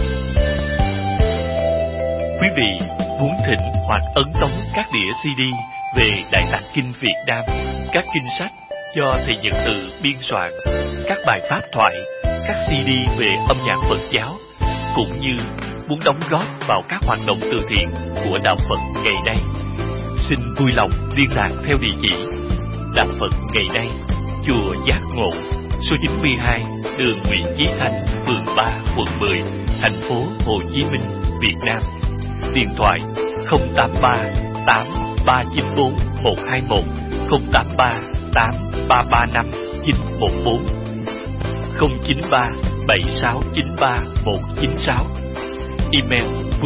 Quý vị muốn thỉnh hoặc ấn tống các đĩa CD về Đại Tạng Kinh Việt Nam, các kinh sách do thầy Nhật Từ biên soạn, các bài pháp thoại, các CD về âm nhạc Phật giáo, cũng như muốn đóng góp vào các hoạt động từ thiện của đạo Phật ngày nay, xin vui lòng liên lạc theo địa chỉ đạo Phật ngày nay, chùa Giác Ngộ, số 92, đường Nguyễn Chí Thanh, phường 3, quận 10, thành phố Hồ Chí Minh, Việt Nam. Điện thoại 083 8394 121, 083 8335 914, 093 7693 196. Email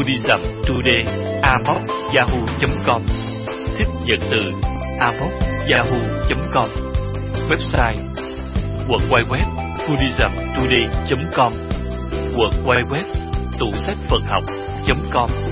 buddhismtoday@yahoo.com, thích nhận từ yahoo.com. Website www buddhismtoday.com, www tủ sách Phật học.com.